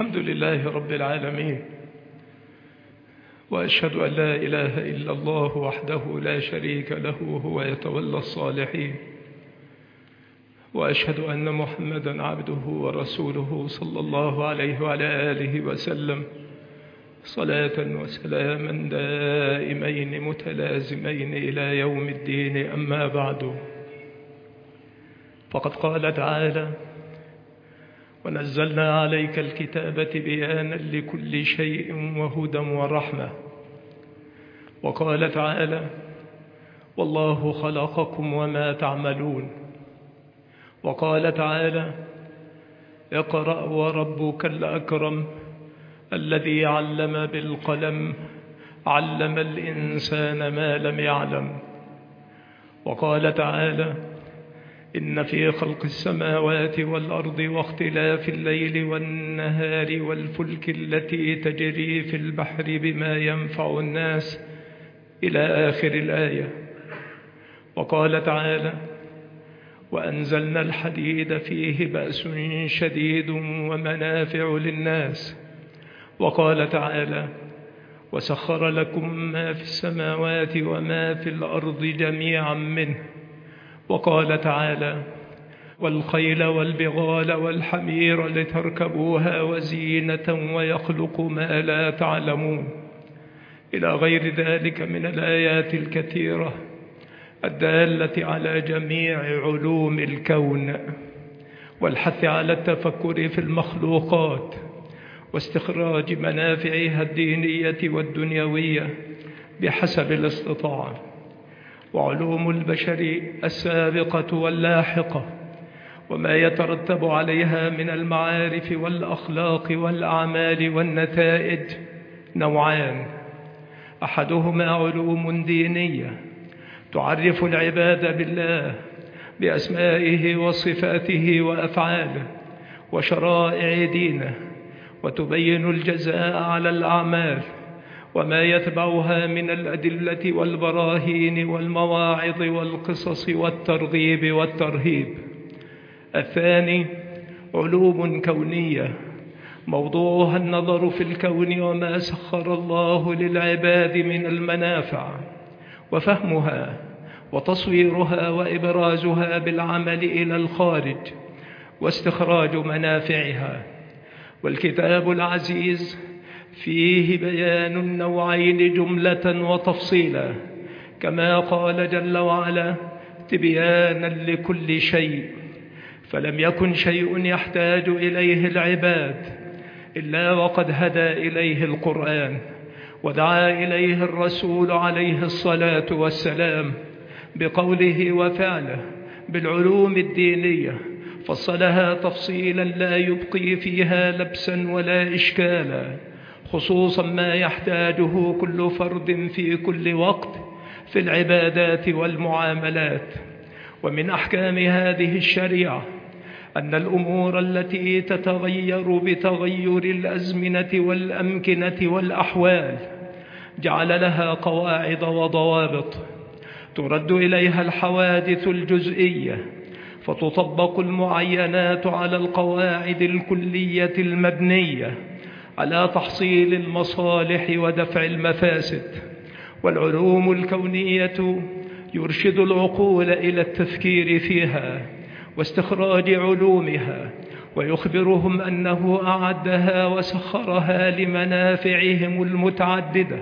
الحمد لله رب العالمين، وأشهد أن لا إله إلا الله وحده لا شريك له هو يتولى الصالحين، وأشهد أن محمدا عبده ورسوله صلى الله عليه وعلى آله وسلم صلاة وسلاما دائمين متلازمين إلى يوم الدين. أما بعد، فقد قال تعالى: ونزلنا عليك الكتاب بيانا لكل شيء وهدى ورحمة. وقال تعالى: والله خلقكم وما تعملون. وقال تعالى: اقرأ وربك الأكرم الذي علم بالقلم علم الإنسان ما لم يعلم. وقال تعالى: إن في خلق السماوات والأرض واختلاف الليل والنهار والفلك التي تجري في البحر بما ينفع الناس إلى آخر الآية. وقال تعالى: وأنزلنا الحديد فيه بأس شديد ومنافع للناس. وقال تعالى: وسخر لكم ما في السماوات وما في الأرض جميعا منه. وقال تعالى: والخيل والبغال والحمير لتركبوها وزينة ويخلق ما لا تعلمون، إلى غير ذلك من الآيات الكثيرة الدالة على جميع علوم الكون، والحث على التفكر في المخلوقات واستخراج منافعها الدينية والدنيوية بحسب الاستطاعة. وعلوم البشر السابقة واللاحقة وما يترتب عليها من المعارف والأخلاق والأعمال والنتائج نوعان: أحدهما علوم دينية تعرف العباد بالله بأسمائه وصفاته وأفعاله وشرائع دينه، وتبين الجزاء على الأعمال وما يتبعها من الأدلة والبراهين والمواعظ والقصص والترغيب والترهيب. الثاني علوم كونية موضوعها النظر في الكون وما سخر الله للعباد من المنافع، وفهمها وتصويرها وإبرازها بالعمل إلى الخارج واستخراج منافعها. والكتاب العزيز فيه بيان النوعين جملة وتفصيلا، كما قال جل وعلا: تبيانا لكل شيء. فلم يكن شيء يحتاج إليه العباد إلا وقد هدى إليه القرآن ودعا إليه الرسول عليه الصلاة والسلام بقوله وفعله بالعلوم الدينية، فصلها تفصيلا لا يبقي فيها لبسا ولا إشكالا، خصوصا ما يحتاجه كل فرد في كل وقت في العبادات والمعاملات. ومن أحكام هذه الشريعة أن الأمور التي تتغير بتغير الأزمنة والأمكنة والأحوال جعل لها قواعد وضوابط ترد إليها الحوادث الجزئية، فتطبق المعينات على القواعد الكلية المبنية على تحصيل المصالح ودفع المفاسد. والعلوم الكونية يرشد العقول إلى التفكير فيها واستخراج علومها، ويخبرهم أنه أعدها وسخرها لمنافعهم المتعددة،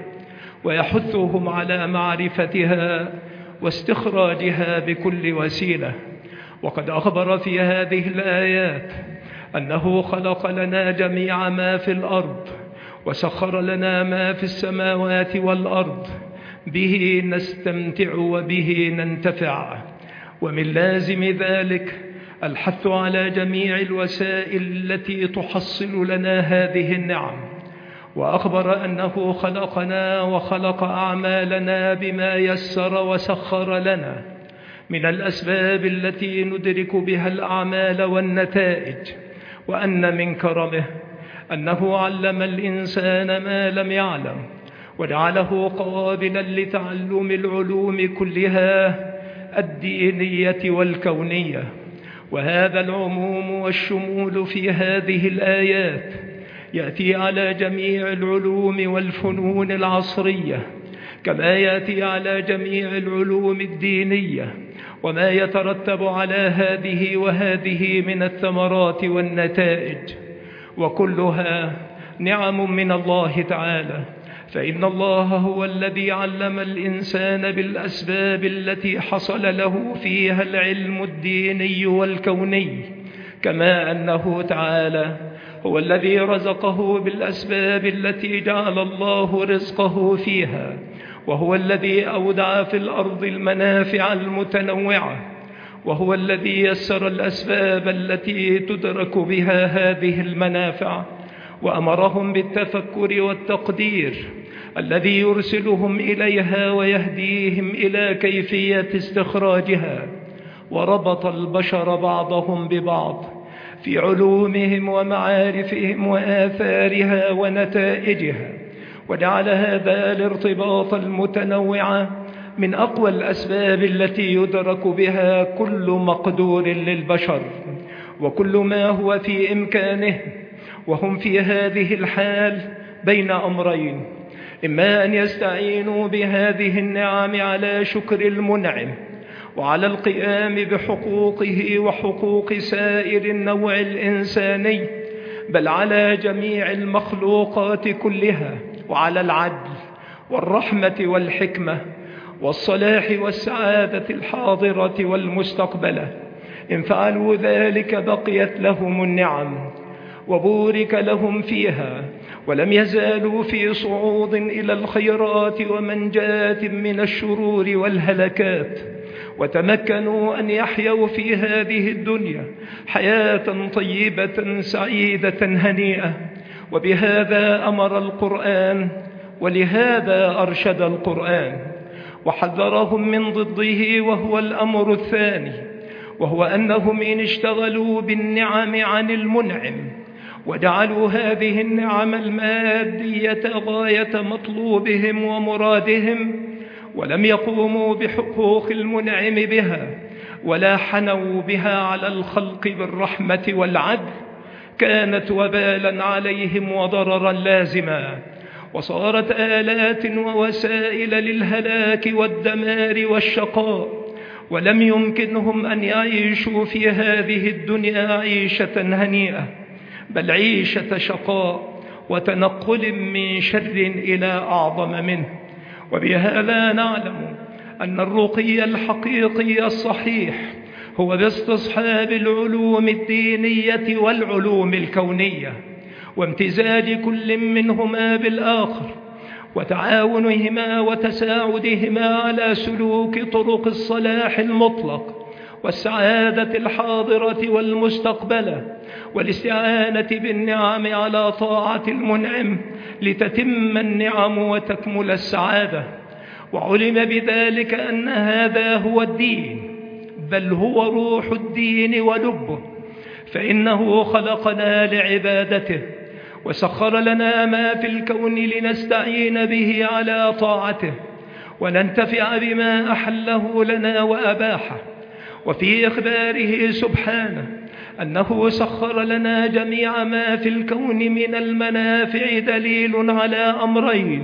ويحثهم على معرفتها واستخراجها بكل وسيلة. وقد أخبر في هذه الآيات أنه خلق لنا جميع ما في الأرض وسخر لنا ما في السماوات والأرض، به نستمتع وبه ننتفع. ومن لازم ذلك الحث على جميع الوسائل التي تحصل لنا هذه النعم. وأخبر أنه خلقنا وخلق أعمالنا بما يسر وسخر لنا من الأسباب التي ندرك بها الأعمال والنتائج. وأن من كرمه أنه علم الإنسان ما لم يعلم، وجعله قابلا لتعلم العلوم كلها الدينية والكونية. وهذا العموم والشمول في هذه الآيات يأتي على جميع العلوم والفنون العصرية، كما يأتي على جميع العلوم الدينية وما يترتب على هذه وهذه من الثمرات والنتائج، وكلها نعم من الله تعالى. فإن الله هو الذي علم الإنسان بالأسباب التي حصل له فيها العلم الديني والكوني، كما أنه تعالى هو الذي رزقه بالأسباب التي جعل الله رزقه فيها، وهو الذي أودع في الأرض المنافع المتنوعة، وهو الذي يسر الأسباب التي تدرك بها هذه المنافع، وأمرهم بالتفكر والتقدير الذي يرسلهم إليها ويهديهم إلى كيفية استخراجها، وربط البشر بعضهم ببعض في علومهم ومعارفهم وآثارها ونتائجها، وجعل هذا الارتباط المتنوع من أقوى الأسباب التي يدرك بها كل مقدور للبشر وكل ما هو في إمكانه. وهم في هذه الحال بين أمرين: إما أن يستعينوا بهذه النعم على شكر المنعم وعلى القيام بحقوقه وحقوق سائر النوع الإنساني، بل على جميع المخلوقات كلها، وعلى العدل والرحمة والحكمة والصلاح والسعادة الحاضرة والمستقبلة. إن فعلوا ذلك بقيت لهم النعم وبورك لهم فيها، ولم يزالوا في صعود إلى الخيرات ومنجاة من الشرور والهلكات، وتمكنوا أن يحيوا في هذه الدنيا حياة طيبة سعيدة هنيئة. وبهذا أمر القرآن، ولهذا أرشد القرآن، وحذرهم من ضده، وهو الأمر الثاني، وهو أنهم إن اشتغلوا بالنعم عن المنعم وجعلوا هذه النعم المادية غاية مطلوبهم ومرادهم، ولم يقوموا بحقوق المنعم بها ولا حنوا بها على الخلق بالرحمة والعدل، كانت وبالا عليهم وضررا لازما، وصارت آلات ووسائل للهلاك والدمار والشقاء، ولم يمكنهم أن يعيشوا في هذه الدنيا عيشة هنيئة، بل عيشة شقاء وتنقل من شر إلى أعظم منه. وبهذا نعلم أن الرقي الحقيقي الصحيح هو باستصحاب العلوم الدينية والعلوم الكونية، وامتزاج كل منهما بالآخر، وتعاونهما وتساعدهما على سلوك طرق الصلاح المطلق والسعادة الحاضرة والمستقبلة، والاستعانة بالنعم على طاعة المنعم لتتم النعم وتكمل السعادة. وعلم بذلك أن هذا هو الدين، بل هو روح الدين ولبه، فإنه خلقنا لعبادته، وسخر لنا ما في الكون لنستعين به على طاعته وننتفع بما أحله لنا وأباحه. وفي إخباره سبحانه أنه سخر لنا جميع ما في الكون من المنافع دليل على أمرين: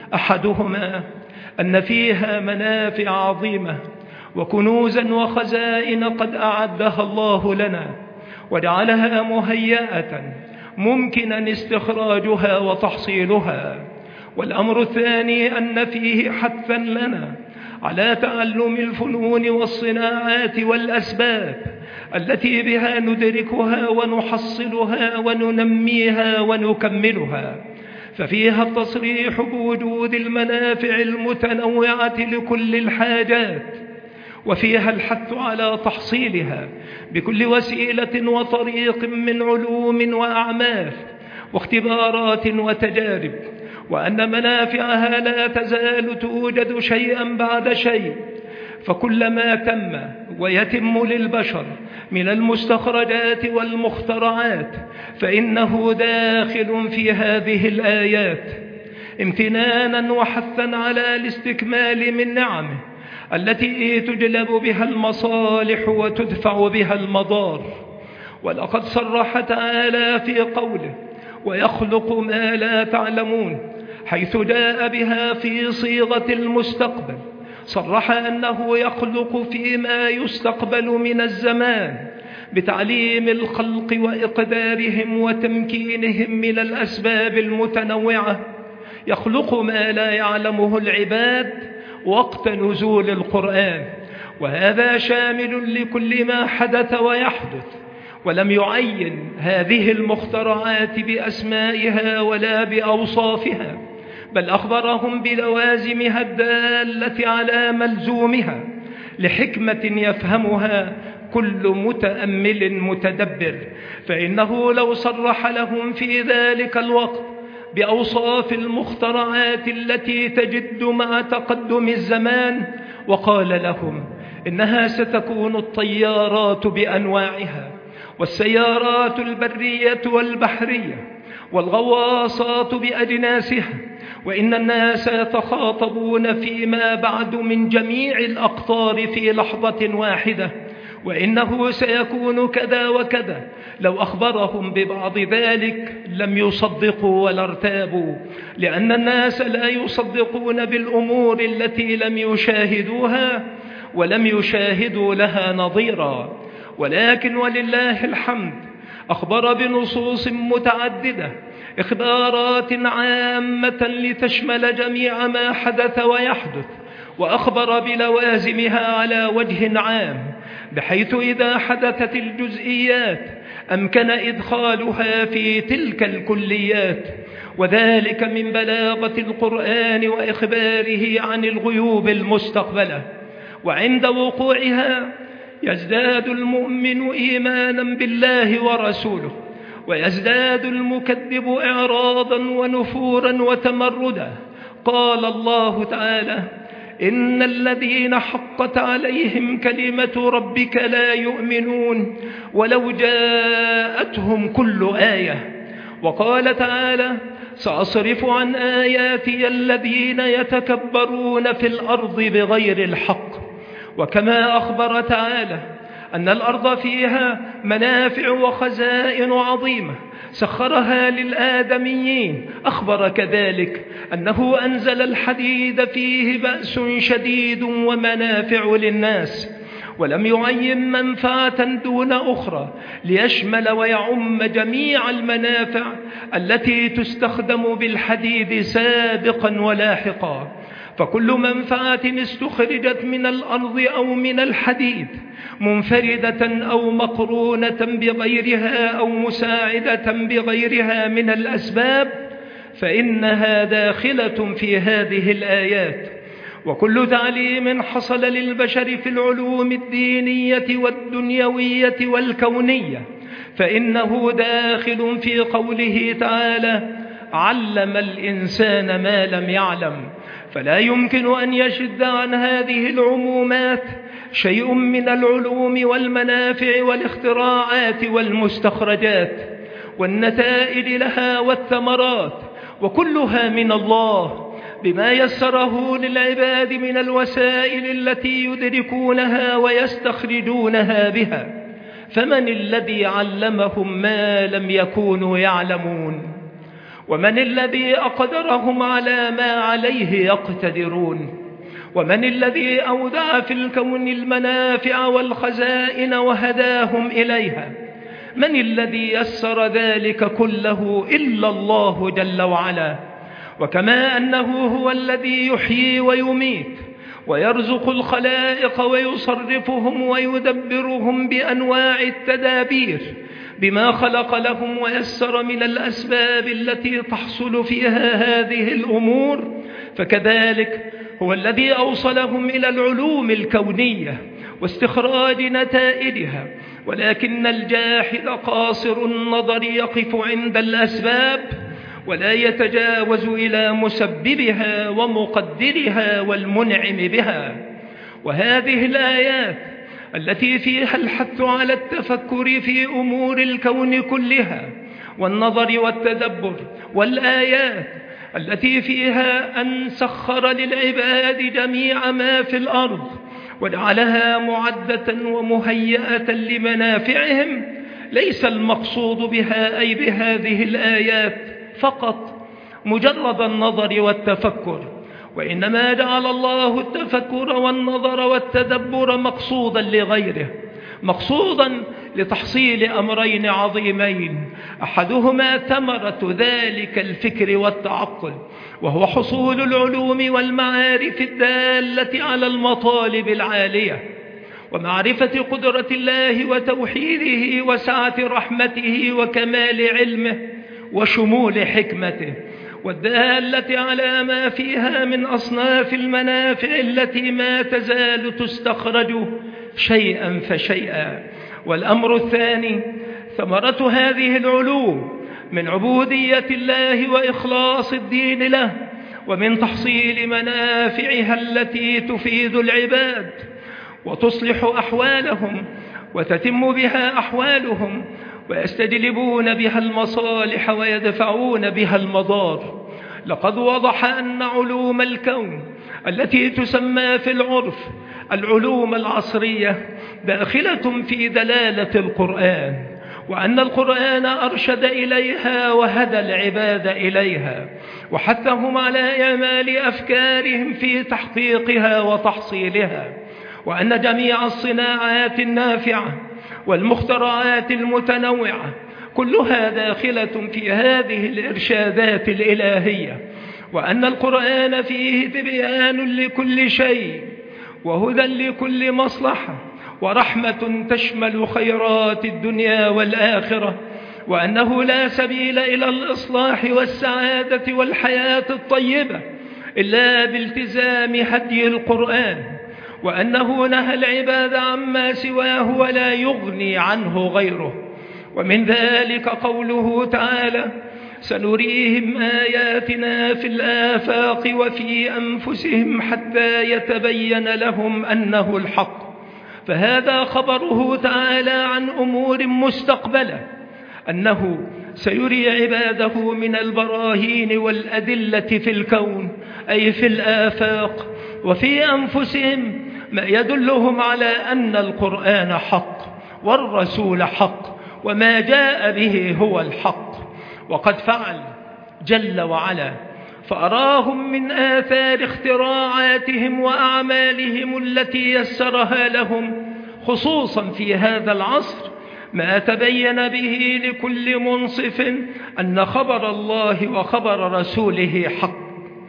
أحدهما أن فيها منافع عظيمة وكنوزا وخزائن قد أعدها الله لنا وجعلها مهيئة ممكنا استخراجها وتحصيلها. والأمر الثاني أن فيه حثا لنا على تعلم الفنون والصناعات والأسباب التي بها ندركها ونحصلها وننميها ونكملها، ففيها التصريح بوجود المنافع المتنوعة لكل الحاجات، وفيها الحث على تحصيلها بكل وسيلة وطريق من علوم وأعمال واختبارات وتجارب، وأن منافعها لا تزال توجد شيئا بعد شيء، فكلما تم ويتم للبشر من المستخرجات والمخترعات فإنه داخل في هذه الآيات امتنانا وحثا على الاستكمال من نعمه التي تجلب بها المصالح وتدفع بها المضار. ولقد صرح تعالى في قوله: ويخلق ما لا تعلمون، حيث جاء بها في صيغة المستقبل. صرح أنه يخلق فيما يستقبل من الزمان بتعليم الخلق وإقدارهم وتمكينهم من الأسباب المتنوعة، يخلق ما لا يعلمه العباد وقت نزول القرآن، وهذا شامل لكل ما حدث ويحدث، ولم يعين هذه المخترعات بأسمائها ولا بأوصافها، بل أخبرهم بلوازمها الدالة على ملزومها لحكمة يفهمها كل متأمل متدبر. فإنه لو صرح لهم في ذلك الوقت بأوصاف المخترعات التي تجد مع تقدم الزمان، وقال لهم إنها ستكون الطيارات بأنواعها، والسيارات البرية والبحرية، والغواصات بأجناسها، وإن الناس يتخاطبون فيما بعد من جميع الأقطار في لحظة واحدة، وإنه سيكون كذا وكذا، لو أخبرهم ببعض ذلك لم يصدقوا ولا ارتابوا، لأن الناس لا يصدقون بالأمور التي لم يشاهدوها ولم يشاهدوا لها نظيرا. ولكن ولله الحمد أخبر بنصوص متعددة، إخبارات عامة لتشمل جميع ما حدث ويحدث، وأخبر بلوازمها على وجه عام، بحيث إذا حدثت الجزئيات أمكن إدخالها في تلك الكليات، وذلك من بلاغة القرآن وإخباره عن الغيوب المستقبلة. وعند وقوعها يزداد المؤمن إيمانا بالله ورسوله، ويزداد المكذب إعراضا ونفورا وتمردا. قال الله تعالى: إن الذين حقت عليهم كلمة ربك لا يؤمنون ولو جاءتهم كل آية. وقال تعالى: سأصرف عن آياتي الذين يتكبرون في الأرض بغير الحق. وكما أخبر تعالى أن الأرض فيها منافع وخزائن عظيمة سخرها للآدميين، أخبر كذلك أنه أنزل الحديد فيه بأس شديد ومنافع للناس، ولم يعين منفعة دون أخرى ليشمل ويعم جميع المنافع التي تستخدم بالحديد سابقا ولاحقا. فكل منفعة استخرجت من الأرض أو من الحديد منفردة أو مقرونة بغيرها أو مساعدة بغيرها من الأسباب فإنها داخلة في هذه الآيات. وكل تعليم حصل للبشر في العلوم الدينية والدنيوية والكونية فإنه داخل في قوله تعالى: علم الإنسان ما لم يعلم. فلا يمكن أن يشد عن هذه العمومات شيء من العلوم والمنافع والاختراعات والمستخرجات والنتائج لها والثمرات، وكلها من الله بما يسره للعباد من الوسائل التي يدركونها ويستخرجونها بها. فمن الذي علمهم ما لم يكونوا يعلمون؟ ومن الذي أقدرهم على ما عليه يقتدرون؟ ومن الذي أودع في الكون المنافع والخزائن وهداهم إليها؟ من الذي يسر ذلك كله إلا الله جل وعلا. وكما أنه هو الذي يحيي ويميت ويرزق الخلائق ويصرفهم ويدبرهم بأنواع التدابير بما خلق لهم ويسر من الأسباب التي تحصل فيها هذه الأمور، فكذلك هو الذي أوصلهم إلى العلوم الكونية واستخراج نتائجها. ولكن الجاحد قاصر النظر يقف عند الأسباب ولا يتجاوز إلى مسببها ومقدرها والمنعم بها. وهذه الآيات التي فيها الحث على التفكر في أمور الكون كلها والنظر والتدبر، والآيات التي فيها أن سخر للعباد جميع ما في الأرض وجعلها معدة ومهيئة لمنافعهم، ليس المقصود بها أي بهذه الآيات فقط مجرد النظر والتفكر، وإنما جعل الله التفكر والنظر والتدبر مقصودا لغيره، مقصودا لتحصيل أمرين عظيمين، أحدهما ثمرة ذلك الفكر والتعقل، وهو حصول العلوم والمعارف الدالة على المطالب العالية، ومعرفة قدرة الله وتوحيده وسعة رحمته وكمال علمه وشمول حكمته، والدالة على ما فيها من أصناف المنافع التي ما تزال تستخرج شيئا فشيئا. والأمر الثاني ثمرة هذه العلوم من عبودية الله وإخلاص الدين له، ومن تحصيل منافعها التي تفيد العباد وتصلح أحوالهم وتتم بها أحوالهم، ويستجلبون بها المصالح ويدفعون بها المضار. لقد وضح أن علوم الكون التي تسمى في العرف العلوم العصرية داخلة في دلالة القرآن، وأن القرآن أرشد إليها وهدى العباد إليها، وحثهم على إعمال أفكارهم في تحقيقها وتحصيلها، وأن جميع الصناعات النافعة والمخترعات المتنوعة كلها داخلة في هذه الإرشادات الإلهية، وأن القرآن فيه تبيان لكل شيء وهدى لكل مصلحة ورحمة تشمل خيرات الدنيا والآخرة، وأنه لا سبيل إلى الإصلاح والسعادة والحياة الطيبة إلا بالتزام هدي القرآن، وأنه نهى العباد عما سواه ولا يغني عنه غيره. ومن ذلك قوله تعالى: سنريهم آياتنا في الآفاق وفي أنفسهم حتى يتبين لهم أنه الحق. فهذا خبره تعالى عن أمور مستقبلة، أنه سيري عباده من البراهين والأدلة في الكون أي في الآفاق وفي أنفسهم ما يدلهم على أن القرآن حق والرسول حق وما جاء به هو الحق. وقد فعل جل وعلا فأراهم من آثار اختراعاتهم وأعمالهم التي يسرها لهم خصوصا في هذا العصر ما تبين به لكل منصف أن خبر الله وخبر رسوله حق.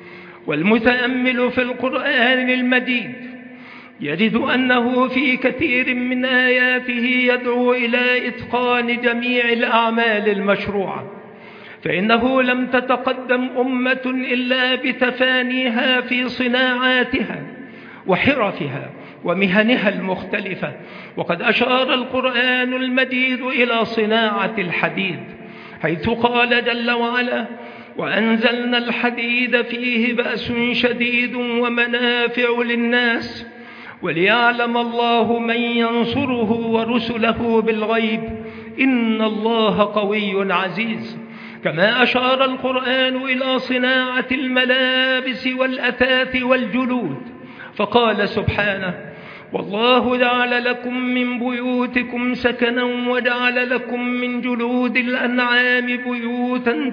والمتأمل في القرآن المجيد يجد أنه في كثير من آياته يدعو إلى إتقان جميع الأعمال المشروعة، فإنه لم تتقدم أمة إلا بتفانيها في صناعاتها وحرفها ومهنها المختلفة. وقد أشار القرآن المجيد إلى صناعة الحديد، حيث قال جل وعلا: وأنزلنا الحديد فيه بأس شديد ومنافع للناس وليعلم الله من ينصره ورسله بالغيب إن الله قوي عزيز. كما أشار القرآن إلى صناعة الملابس والأثاث والجلود، فقال سبحانه: والله جعل لكم من بيوتكم سكنا وجعل لكم من جلود الأنعام بيوتا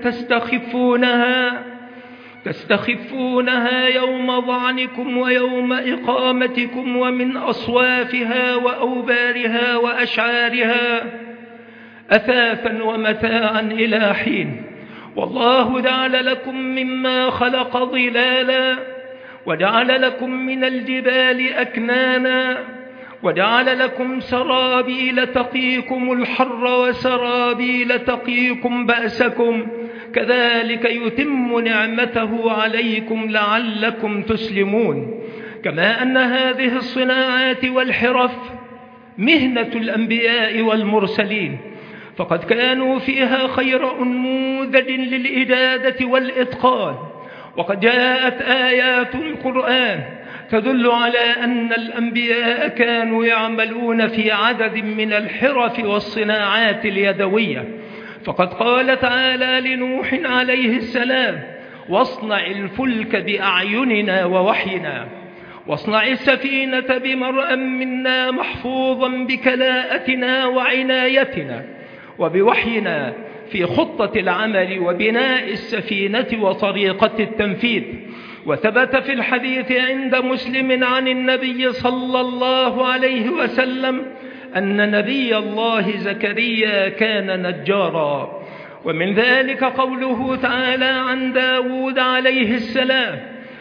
تستخفونها يوم ظعنكم ويوم إقامتكم ومن أصوافها وأوبارها وأشعارها أثاثا ومتاعا إلى حين. والله جعل لكم مما خلق ظلالا وجعل لكم من الجبال أكنانا وجعل لكم سرابيل تقيكم الحر وسرابيل تقيكم بأسكم كذلك يتم نعمته عليكم لعلكم تسلمون. كما أن هذه الصناعات والحرف مهنة الأنبياء والمرسلين، فقد كانوا فيها خير أنموذج للإجادة والإتقان. وقد جاءت آيات القرآن تدل على أن الأنبياء كانوا يعملون في عدد من الحرف والصناعات اليدوية. فقد قال تعالى لنوح عليه السلام: واصنع الفلك بأعيننا ووحينا واصنع السفينة بمرأ منا محفوظا بكلاءتنا وعنايتنا وبوحينا في خطة العمل وبناء السفينة وطريقة التنفيذ. وثبت في الحديث عند مسلم عن النبي صلى الله عليه وسلم أن نبي الله زكريا كان نجارا. ومن ذلك قوله تعالى عن داود عليه السلام: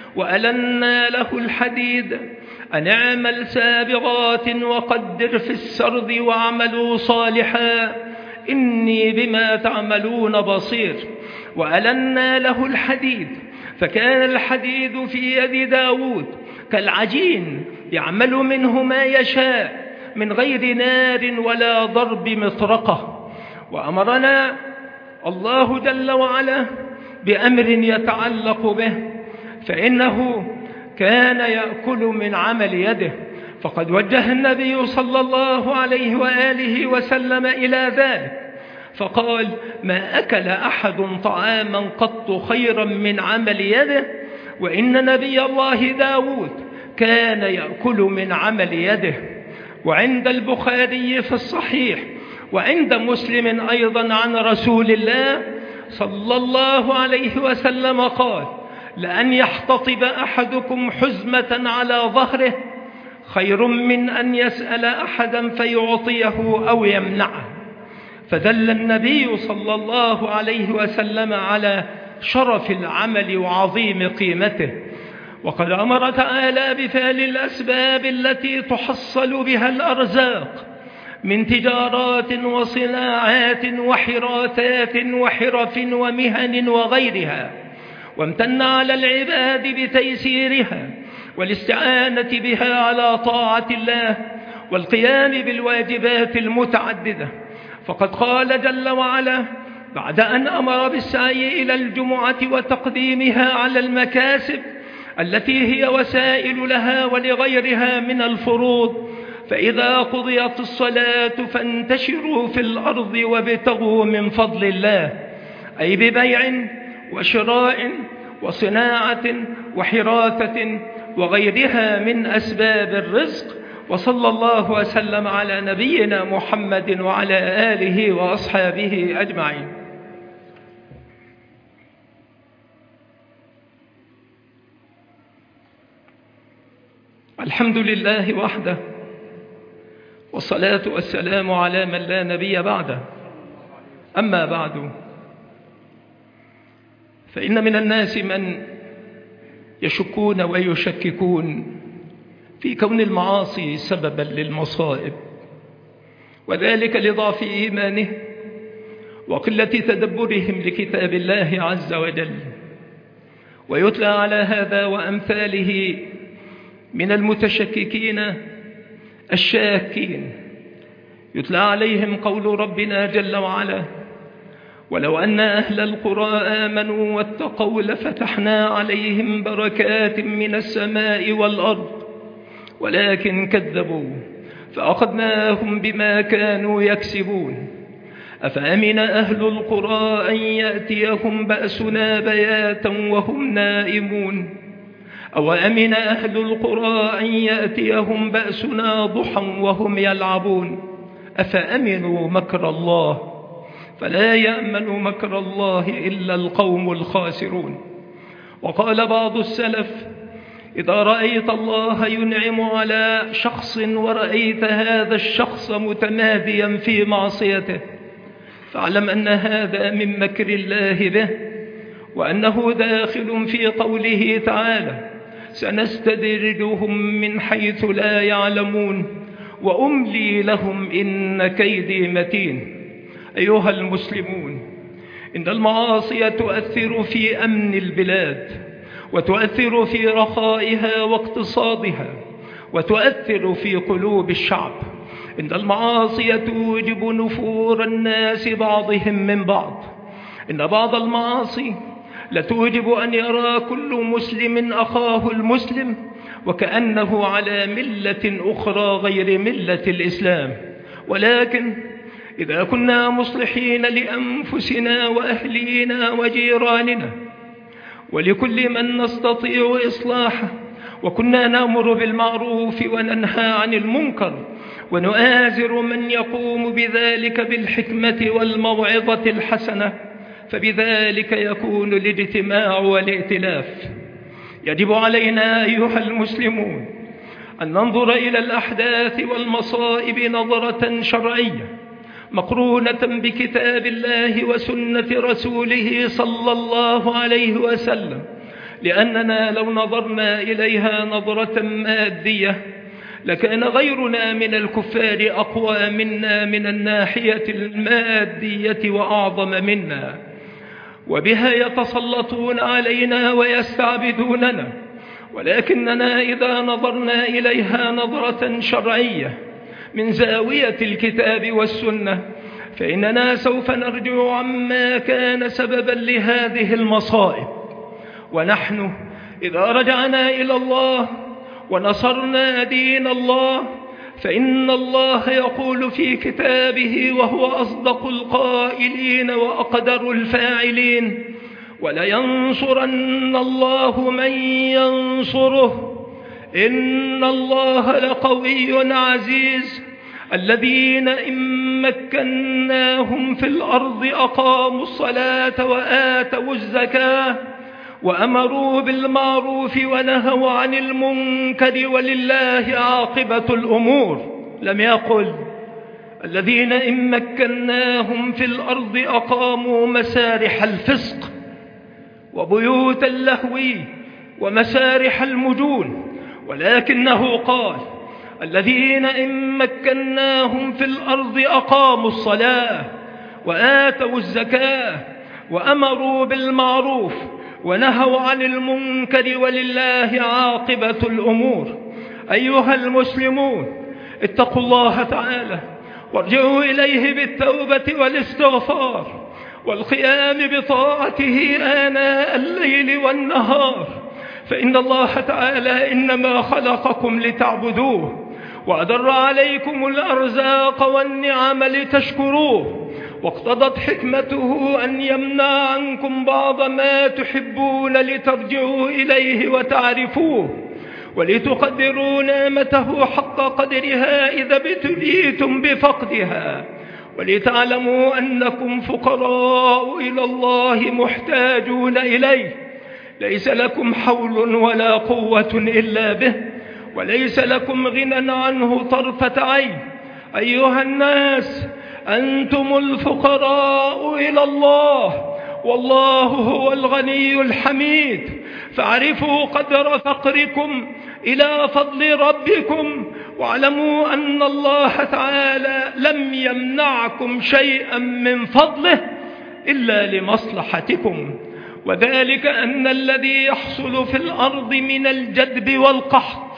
وألنا له الحديد أن اعمل سابغات وقدر في السرد واعملوا صالحا إني بما تعملون بصير. وألنا له الحديد، فكان الحديد في يد داود كالعجين يعمل منه ما يشاء من غير نار ولا ضرب مطرقة. وأمرنا الله جل وعلا بأمر يتعلق به، فإنه كان يأكل من عمل يده، فقد وجه النبي صلى الله عليه وآله وسلم إلى ذلك فقال: ما أكل أحد طعاما قط خيرا من عمل يده، وإن نبي الله داود كان يأكل من عمل يده. وعند البخاري في الصحيح وعند مسلم أيضا عن رسول الله صلى الله عليه وسلم قال: لأن يحتطب أحدكم حزمة على ظهره خير من أن يسأل أحدا فيعطيه أو يمنعه. فدل النبي صلى الله عليه وسلم على شرف العمل وعظيم قيمته. وقد أمر تعالى بفعل الأسباب التي تحصل بها الأرزاق من تجارات وصناعات وحراثات وحرف ومهن وغيرها، وامتن على العباد بتيسيرها والاستعانة بها على طاعة الله والقيام بالواجبات المتعددة. فقد قال جل وعلا بعد أن أمر بالسعي إلى الجمعة وتقديمها على المكاسب التي هي وسائل لها ولغيرها من الفروض: فإذا قضيت الصلاة فانتشروا في الأرض وابتغوا من فضل الله، أي ببيع وشراء وصناعة وحراثة وغيرها من أسباب الرزق. وصلى الله وسلم على نبينا محمد وعلى آله وأصحابه أجمعين. الحمد لله وحده، والصلاة والسلام على من لا نبي بعده. أما بعد، فإن من الناس من يشكون ويشككون في كون المعاصي سببا للمصائب، وذلك لضعف إيمانه وقلة تدبرهم لكتاب الله عز وجل. ويتلى على هذا وأمثاله من المتشككين الشاكين، يتلى عليهم قول ربنا جل وعلا: ولو أن أهل القرى آمنوا واتقوا لفتحنا عليهم بركات من السماء والأرض ولكن كذبوا فأخذناهم بما كانوا يكسبون. أفأمن أهل القرى أن يأتيهم بأسنا بياتا وهم نائمون، أو أمن أهل القرى أن يأتيهم بأسنا ضحى وهم يلعبون. أفأمنوا مكر الله فلا يأمن مكر الله إلا القوم الخاسرون. وقال بعض السلف: إذا رأيت الله ينعم على شخص ورأيت هذا الشخص متماديا في معصيته فاعلم أن هذا من مكر الله به، وأنه داخل في قوله تعالى: سنستدرجهم من حيث لا يعلمون وأملي لهم إن كيدي متين. أيها المسلمون، إن المعاصي تؤثر في أمن البلاد، وتؤثر في رخائها واقتصادها، وتؤثر في قلوب الشعب. إن المعاصي توجب نفور الناس بعضهم من بعض. إن بعض المعاصي لتوجب أن يرى كل مسلم أخاه المسلم وكأنه على ملة أخرى غير ملة الإسلام. ولكن إذا كنا مصلحين لأنفسنا وأهلينا وجيراننا ولكل من نستطيع إصلاحه، وكنا نأمر بالمعروف وننهى عن المنكر، ونؤازر من يقوم بذلك بالحكمة والموعظة الحسنة، فبذلك يكون الاجتماع والائتلاف. يجب علينا أيها المسلمون أن ننظر إلى الأحداث والمصائب نظرة شرعية مقرونة بكتاب الله وسنة رسوله صلى الله عليه وسلم، لأننا لو نظرنا إليها نظرة مادية لكان غيرنا من الكفار أقوى منا من الناحية المادية وأعظم منا، وبها يتسلطون علينا ويستعبدوننا. ولكننا إذا نظرنا إليها نظرة شرعية من زاوية الكتاب والسنة فإننا سوف نرجع عما كان سببا لهذه المصائب. ونحن إذا رجعنا إلى الله ونصرنا دين الله فإن الله يقول في كتابه وهو أصدق القائلين وأقدر الفاعلين: ولينصرن الله من ينصره إن الله لقوي عزيز. الذين إن مكناهم في الأرض أقاموا الصلاة وآتوا الزكاة وأمروا بالمعروف ونهوا عن المنكر ولله عاقبة الأمور. لم يقل الذين إن مكناهم في الأرض أقاموا مسارح الفسق وبيوت اللهو ومسارح المجون، ولكنه قال الذين إن مكناهم في الأرض أقاموا الصلاة وآتوا الزكاة وأمروا بالمعروف ونهوا عن المنكر ولله عاقبة الأمور. أيها المسلمون، اتقوا الله تعالى وارجعوا إليه بالتوبة والاستغفار والقيام بطاعته آناء الليل والنهار، فإن الله تعالى إنما خلقكم لتعبدوه وأدر عليكم الأرزاق والنعم لتشكروه، واقتضت حكمته أن يمنع عنكم بعض ما تحبون لترجعوا إليه وتعرفوه ولتقدروا نعمته حق قدرها إذا ابتليتم بفقدها، ولتعلموا أنكم فقراء إلى الله محتاجون إليه، ليس لكم حول ولا قوة إلا به، وليس لكم غنى عنه طرفة عين. أيها الناس، أنتم الفقراء إلى الله والله هو الغني الحميد، فاعرفوا قدر فقركم إلى فضل ربكم، واعلموا أن الله تعالى لم يمنعكم شيئا من فضله إلا لمصلحتكم، وذلك أن الذي يحصل في الأرض من الجدب والقحط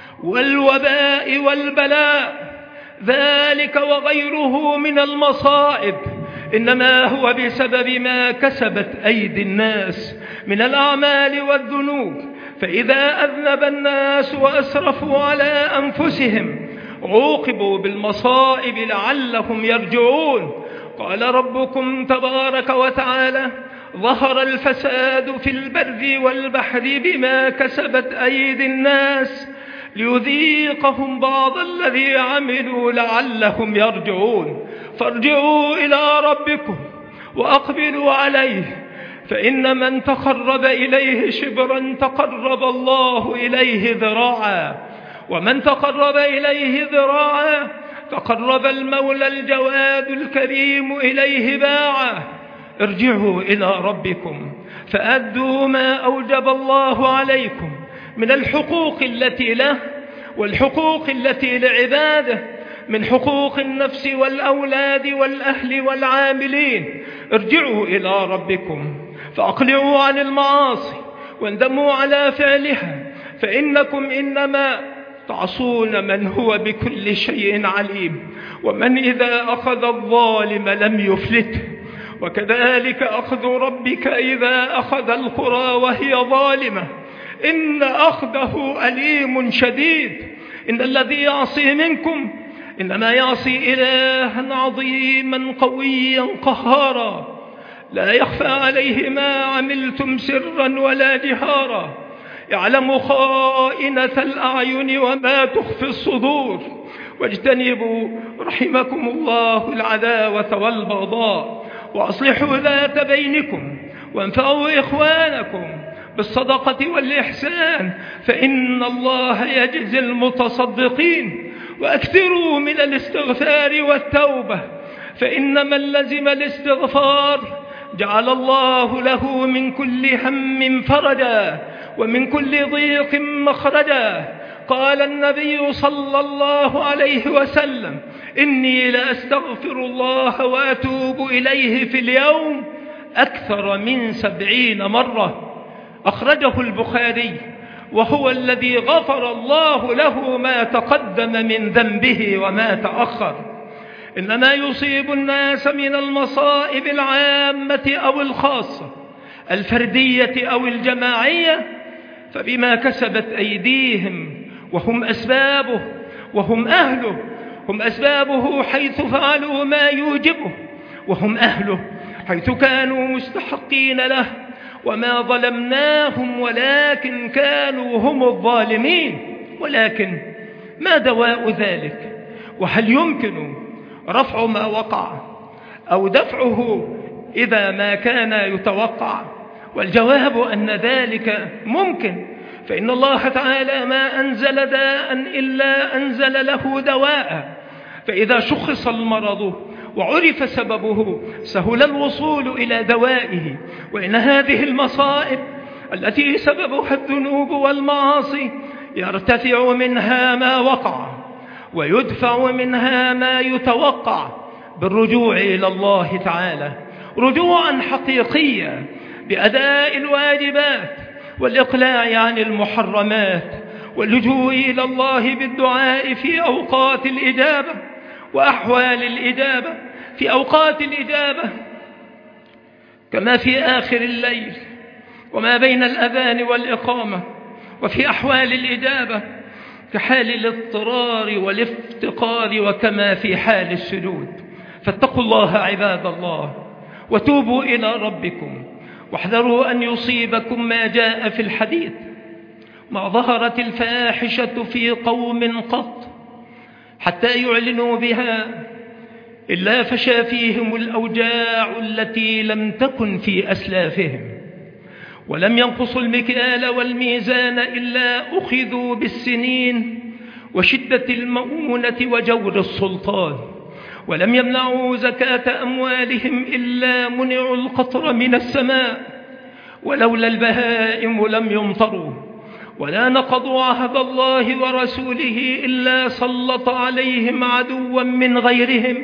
والوباء والبلاء ذلك وغيره من المصائب إنما هو بسبب ما كسبت أيدي الناس من الأعمال والذنوب، فإذا أذنب الناس وأسرفوا على أنفسهم عوقبوا بالمصائب لعلهم يرجعون. قال ربكم تبارك وتعالى: ظهر الفساد في البر والبحر بما كسبت أيدي الناس ليذيقهم بعض الذي عملوا لعلهم يرجعون. فارجعوا إلى ربكم وأقبلوا عليه، فإن من تقرب إليه شبرا تقرب الله إليه ذراعا، ومن تقرب إليه ذراعا تقرب المولى الجواد الكريم إليه باعا. ارجعوا إلى ربكم فأدوا ما أوجب الله عليكم من الحقوق التي له والحقوق التي لعباده، من حقوق النفس والأولاد والأهل والعاملين. ارجعوا إلى ربكم فأقلعوا عن المعاصي واندموا على فعلها، فإنكم إنما تعصون من هو بكل شيء عليم، ومن إذا أخذ الظالم لم يفلته، وكذلك أخذ ربك إذا أخذ القرى وهي ظالمة إن أخذه أليم شديد. إن الذي يعصي منكم إنما يعصي إلها عظيما قويا قهارا لا يخفى عليه ما عملتم سرا ولا جهارا، يعلم خائنة الأعين وما تخفي الصدور، واجتنبوا رحمكم الله العداوة والبغضاء، وأصلحوا ذات بينكم، وانفعوا إخوانكم بالصدقة والإحسان، فإن الله يجزي المتصدقين. وأكثروا من الاستغفار والتوبة، فإن من لزم الاستغفار جعل الله له من كل هم فرجا ومن كل ضيق مخرجا. قال النبي صلى الله عليه وسلم: إني لأستغفر الله وأتوب إليه في اليوم أكثر من 70 مرة. أخرجه البخاري، وهو الذي غفر الله له ما تقدم من ذنبه وما تأخر. إن ما يصيب الناس من المصائب العامة أو الخاصة، الفردية أو الجماعية، فبما كسبت أيديهم، وهم أسبابه وهم أهله. هم أسبابه حيث فعلوا ما يوجبه، وهم أهله حيث كانوا مستحقين له. وما ظلمناهم ولكن كانوا هم الظالمين. ولكن ما دواء ذلك؟ وهل يمكن رفع ما وقع أو دفعه إذا ما كان يتوقع؟ والجواب أن ذلك ممكن، فإن الله تعالى ما أنزل داء إلا أنزل له دواء. فإذا شخص المرض وعرف سببه سهل الوصول إلى دوائه. وإن هذه المصائب التي سببها الذنوب والمعاصي يرتفع منها ما وقع ويدفع منها ما يتوقع بالرجوع إلى الله تعالى رجوعا حقيقيا بأداء الواجبات والإقلاع عن المحرمات، واللجوء إلى الله بالدعاء في أوقات الإجابة وأحوال الإجابة. في أوقات الإجابة كما في آخر الليل وما بين الأذان والإقامة، وفي أحوال الإجابة كحال الاضطرار والافتقار، وكما في حال السجود. فاتقوا الله عباد الله، وتوبوا إلى ربكم، واحذروا أن يصيبكم ما جاء في الحديث: ما ظهرت الفاحشة في قوم قط حتى يعلنوا بها إلا فشى فيهم الأوجاع التي لم تكن في أسلافهم، ولم ينقصوا المكيال والميزان إلا أخذوا بالسنين وشدة المؤونة وجور السلطان، ولم يمنعوا زكاة أموالهم إلا منعوا القطر من السماء، ولولا البهائم لم يمطروا، ولا نقضوا عهد الله ورسوله إلا سلط عليهم عدوا من غيرهم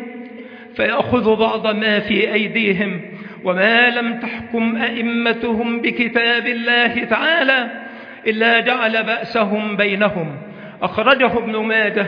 فيأخذ بعض ما في أيديهم، وما لم تحكم أئمتهم بكتاب الله تعالى إلا جعل بأسهم بينهم. أخرجه ابن ماجه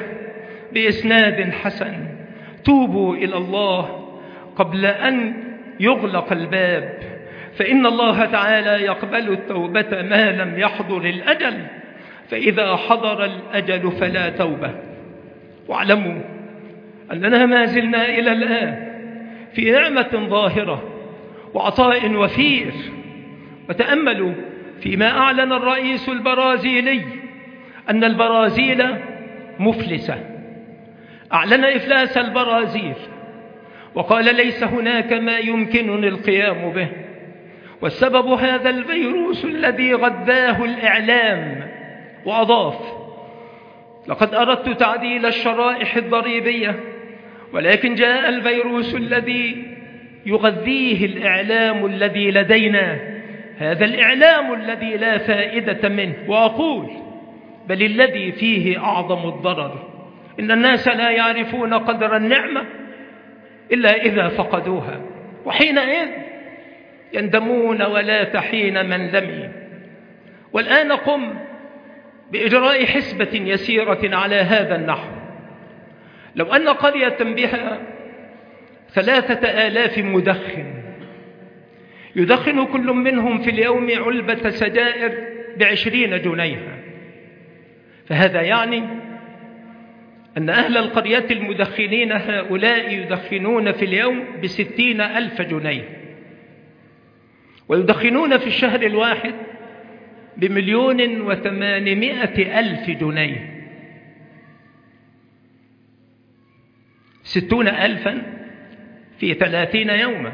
بإسناد حسن. توبوا إلى الله قبل أن يغلق الباب، فإن الله تعالى يقبل التوبة ما لم يحضر الأجل، فإذا حضر الأجل فلا توبة. واعلموا أننا ما زلنا إلى الآن في نعمة ظاهرة وعطاء وفير. وتأملوا فيما أعلن الرئيس البرازيلي أن البرازيل مفلسة. أعلن إفلاس البرازيل وقال: ليس هناك ما يمكنني القيام به، والسبب هذا الفيروس الذي غذاه الإعلام. وأضاف: لقد أردت تعديل الشرائح الضريبية، ولكن جاء الفيروس الذي يغذيه الإعلام الذي لدينا، هذا الإعلام الذي لا فائدة منه. وأقول: بل الذي فيه أعظم الضرر. إن الناس لا يعرفون قدر النعمة إلا إذا فقدوها، وحينئذ يندمون ولا تحين من لمي. والآن قم بإجراء حسبة يسيرة على هذا النحو. لو أن قرية بها 3000 مدخن يدخن كل منهم في اليوم علبة سجائر ب20 جنيها، فهذا يعني أن أهل القرية المدخنين هؤلاء يدخنون في اليوم ب60,000 جنيه، ويدخنون في الشهر الواحد ب1,800,000 جنيه. 60,000 في 30 يوما،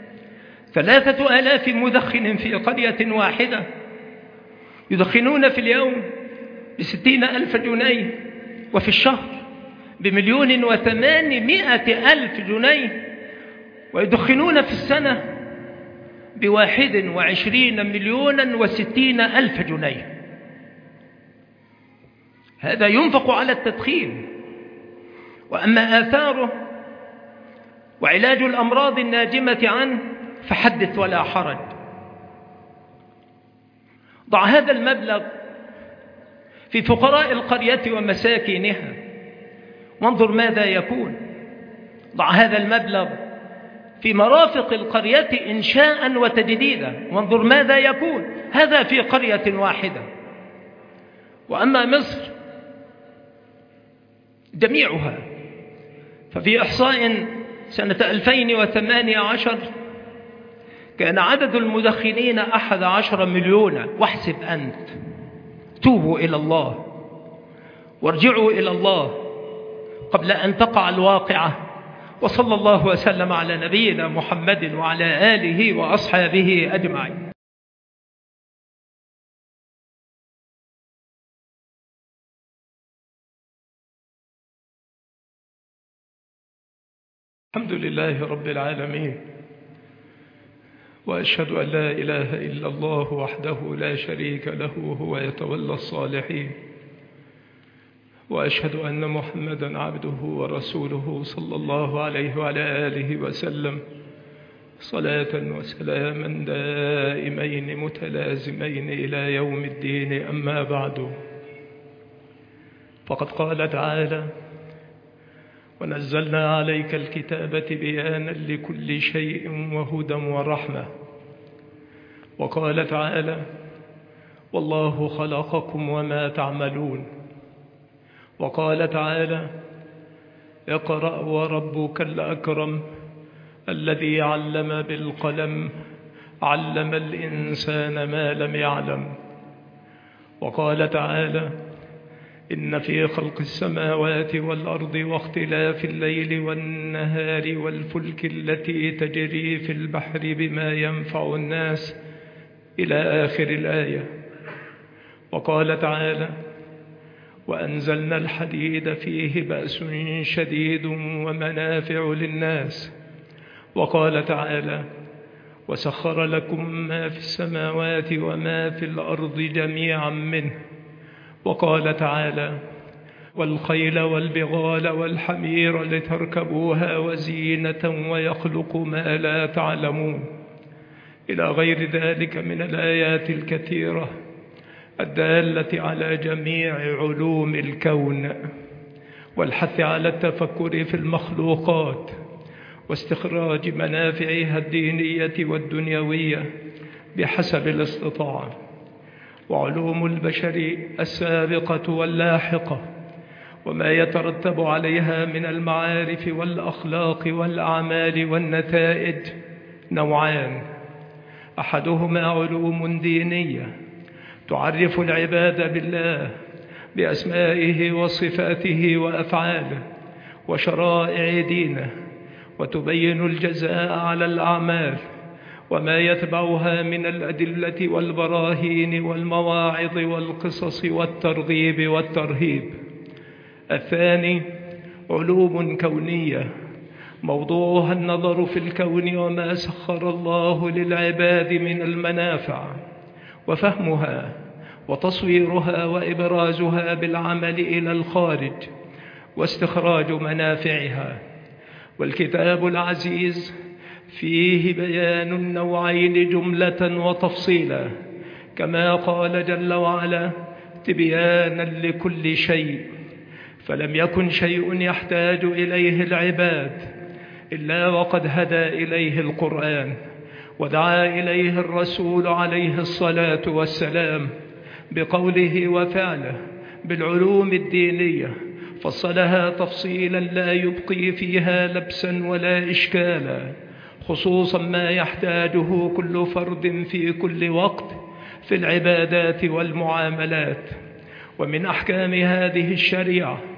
3,000 مدخن في قرية واحدة يدخنون في اليوم ب60,000 جنيه، وفي الشهر ب1,800,000 جنيه، ويدخنون في السنة ب21,060,000 جنيه. هذا ينفق على التدخين. وأما آثاره وعلاج الأمراض الناجمة عنه فحدث ولا حرج. ضع هذا المبلغ في فقراء القرية ومساكينها وانظر ماذا يكون. ضع هذا المبلغ في مرافق القرية إنشاء وتجديدا وانظر ماذا يكون. هذا في قرية واحدة. وأما مصر جميعها ففي إحصاء سنة 2018 كان عدد المدخنين 11 مليون. واحسب أنت. توبوا إلى الله وارجعوا إلى الله قبل أن تقع الواقعة. وصلى الله وسلم على نبينا محمد وعلى آله وأصحابه أجمعين. الحمد لله رب العالمين، وأشهد أن لا إله إلا الله وحده لا شريك له هو يتولى الصالحين، وأشهد أن محمدا عبده ورسوله صلى الله عليه وعلى آله وسلم، صلاة وسلاما دائمين متلازمين إلى يوم الدين. أما بعد، فقد قال تعالى: ونزلنا عليك الكتاب بيانا لكل شيء وهدى ورحمة. وقال تعالى: والله خلقكم وما تعملون. وقال تعالى: اقرأ وربك الأكرم الذي علم بالقلم علم الإنسان ما لم يعلم. وقال تعالى: إن في خلق السماوات والأرض واختلاف الليل والنهار والفلك التي تجري في البحر بما ينفع الناس إلى آخر الآية. وقال تعالى: وأنزلنا الحديد فيه بأس شديد ومنافع للناس. وقال تعالى: وسخر لكم ما في السماوات وما في الأرض جميعا منه. وقال تعالى: والخيل والبغال والحمير لتركبوها وزينة ويخلق ما لا تعلمون، إلى غير ذلك من الآيات الكثيرة الدالة على جميع علوم الكون، والحث على التفكر في المخلوقات واستخراج منافعها الدينية والدنيوية بحسب الاستطاعة. وعلوم البشر السابقة واللاحقة وما يترتب عليها من المعارف والأخلاق والأعمال والنتائج نوعان: أحدهما علوم دينية تعرف العباد بالله بأسمائه وصفاته وأفعاله وشرائع دينه، وتبين الجزاء على الأعمال وما يتبعها من الأدلة والبراهين والمواعظ والقصص والترغيب والترهيب. الثاني علوم كونية موضوعها النظر في الكون وما سخر الله للعباد من المنافع، وفهمها وتصويرها وإبرازها بالعمل إلى الخارج واستخراج منافعها. والكتاب العزيز فيه بيان النوعين جملة وتفصيلا، كما قال جل وعلا: تبيانا لكل شيء. فلم يكن شيء يحتاج إليه العباد إلا وقد هدى إليه القرآن ودعا إليه الرسول عليه الصلاة والسلام بقوله وفعله بالعلوم الدينية، فصلها تفصيلا لا يبقي فيها لبسا ولا إشكالا، خصوصا ما يحتاجه كل فرد في كل وقت في العبادات والمعاملات. ومن أحكام هذه الشريعة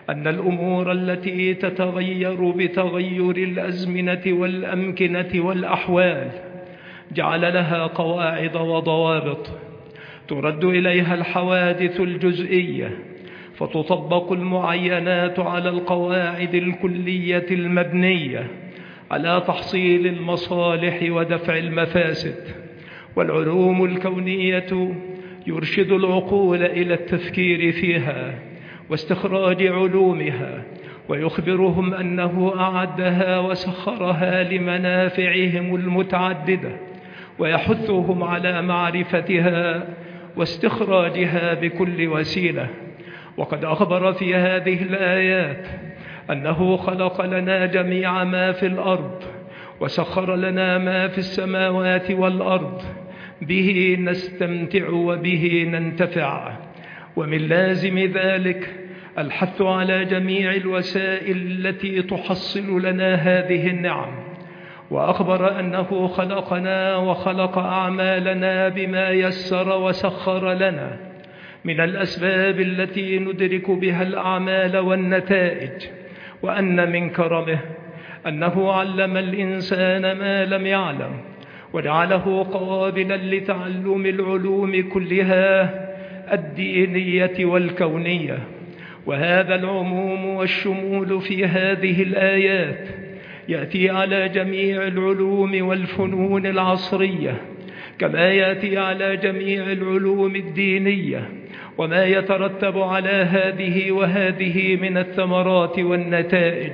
أن الأمور التي تتغير بتغير الأزمنة والأمكنة والأحوال جعل لها قواعد وضوابط ترد إليها الحوادث الجزئية، فتطبق المعينات على القواعد الكلية المبنية على تحصيل المصالح ودفع المفاسد. والعلوم الكونية يرشد العقول إلى التفكير فيها واستخراج علومها، ويخبرهم أنه أعدها وسخرها لمنافعهم المتعددة، ويحثهم على معرفتها واستخراجها بكل وسيلة. وقد أخبر في هذه الآيات أنه خلق لنا جميع ما في الأرض وسخر لنا ما في السماوات والأرض، به نستمتع وبه ننتفع. ومن لازم ذلك الحث على جميع الوسائل التي تحصل لنا هذه النعم. وأخبر أنه خلقنا وخلق أعمالنا بما يسر وسخر لنا من الأسباب التي ندرك بها الأعمال والنتائج، وأن من كرمه أنه علم الإنسان ما لم يعلم، وجعله قابلا لتعلم العلوم كلها الدينية والكونية. وهذا العموم والشمول في هذه الآيات يأتي على جميع العلوم والفنون العصرية، كما يأتي على جميع العلوم الدينية وما يترتب على هذه وهذه من الثمرات والنتائج،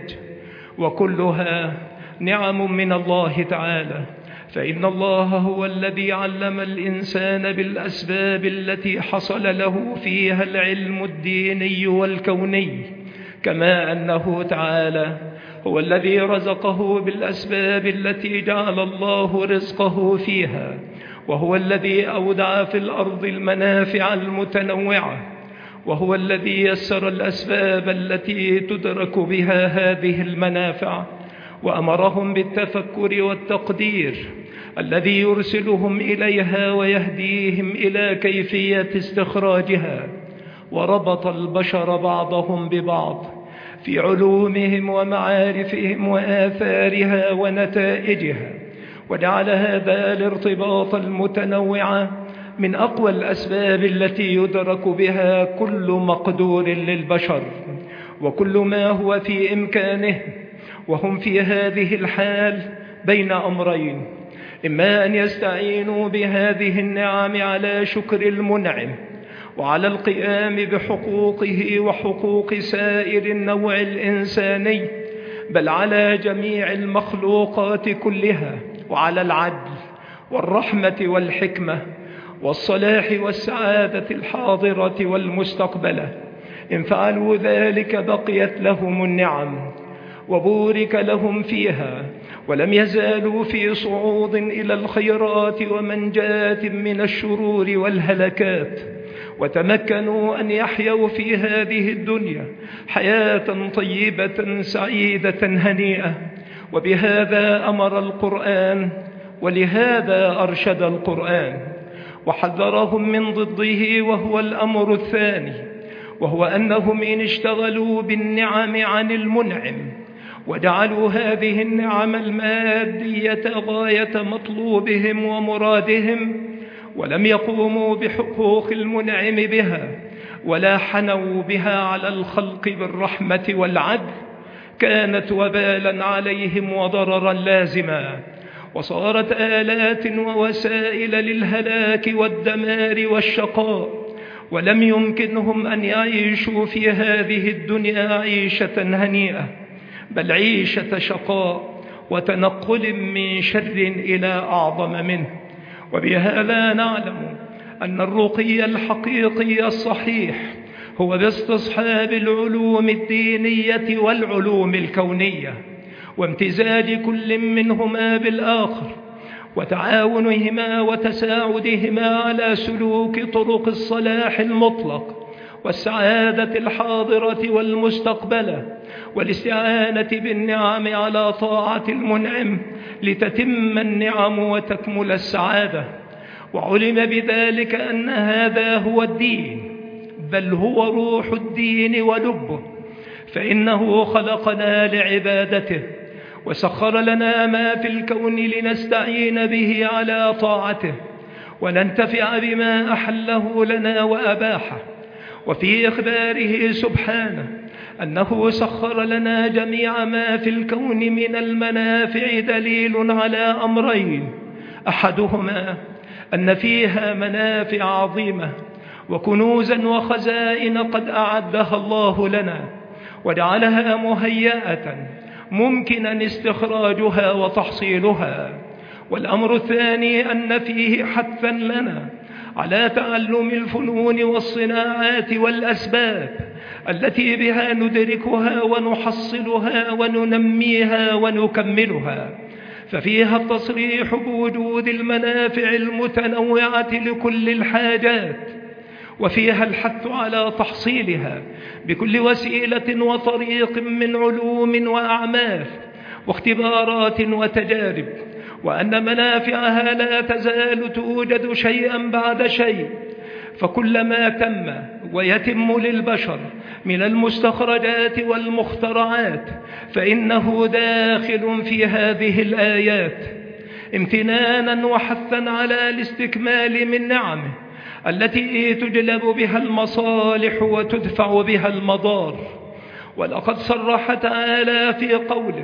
وكلها نعم من الله تعالى. فإن الله هو الذي علم الإنسان بالأسباب التي حصل له فيها العلم الديني والكوني، كما أنه تعالى هو الذي رزقه بالأسباب التي جعل الله رزقه فيها، وهو الذي أودع في الأرض المنافع المتنوعة، وهو الذي يسر الأسباب التي تدرك بها هذه المنافع، وأمرهم بالتفكر والتقدير الذي يرسلهم إليها ويهديهم إلى كيفية استخراجها. وربط البشر بعضهم ببعض في علومهم ومعارفهم وآثارها ونتائجها، وجعل هذا الارتباط المتنوع من أقوى الأسباب التي يدرك بها كل مقدور للبشر وكل ما هو في إمكانه. وهم في هذه الحال بين أمرين: إما أن يستعينوا بهذه النعم على شكر المنعم وعلى القيام بحقوقه وحقوق سائر النوع الإنساني، بل على جميع المخلوقات كلها، وعلى العدل والرحمة والحكمة والصلاح والسعادة الحاضرة والمستقبلة. إن فعلوا ذلك بقيت لهم النعم وبورك لهم فيها، ولم يزالوا في صعود إلى الخيرات ومنجاة من الشرور والهلكات، وتمكنوا أن يحيوا في هذه الدنيا حياة طيبة سعيدة هنيئة. وبهذا أمر القرآن، ولهذا أرشد القرآن، وحذرهم من ضده، وهو الأمر الثاني، وهو أنهم إن اشتغلوا بالنعم عن المنعم وجعلوا هذه النعم المادية غاية مطلوبهم ومرادهم، ولم يقوموا بحقوق المنعم بها ولا حنوا بها على الخلق بالرحمة والعدل، كانت وبالا عليهم وضررا لازما، وصارت آلات ووسائل للهلاك والدمار والشقاء، ولم يمكنهم أن يعيشوا في هذه الدنيا عيشة هنيئة، بل عيشة شقاء وتنقل من شر إلى أعظم منه. وبهذا نعلم أن الرقي الحقيقي الصحيح هو باستصحاب العلوم الدينية والعلوم الكونية، وامتزاج كل منهما بالآخر، وتعاونهما وتساعدهما على سلوك طرق الصلاح المطلق والسعادة الحاضرة والمستقبلة، والاستعانة بالنعم على طاعة المنعم لتتم النعم وتكمل السعادة. وعلم بذلك أن هذا هو الدين، بل هو روح الدين ولبه، فإنه خلقنا لعبادته، وسخر لنا ما في الكون لنستعين به على طاعته وننتفع بما أحله لنا وأباحه. وفي إخباره سبحانه أنه سخر لنا جميع ما في الكون من المنافع دليل على أمرين: أحدهما أن فيها منافع عظيمة وكنوزا وخزائن قد أعدها الله لنا وجعلها مهيئة ممكنا استخراجها وتحصيلها. والأمر الثاني أن فيه حثا لنا على تعلم الفنون والصناعات والأسباب التي بها ندركها ونحصلها وننميها ونكملها، ففيها التصريح بوجود المنافع المتنوعة لكل الحاجات، وفيها الحث على تحصيلها بكل وسيلة وطريق من علوم وأعمال واختبارات وتجارب، وأن منافعها لا تزال توجد شيئا بعد شيء. فكلما تم ويتم للبشر من المستخرجات والمخترعات فإنه داخل في هذه الآيات امتنانا وحثا على الاستكمال من نعمه التي تجلب بها المصالح وتدفع بها المضار. ولقد صرح تعالى في قوله: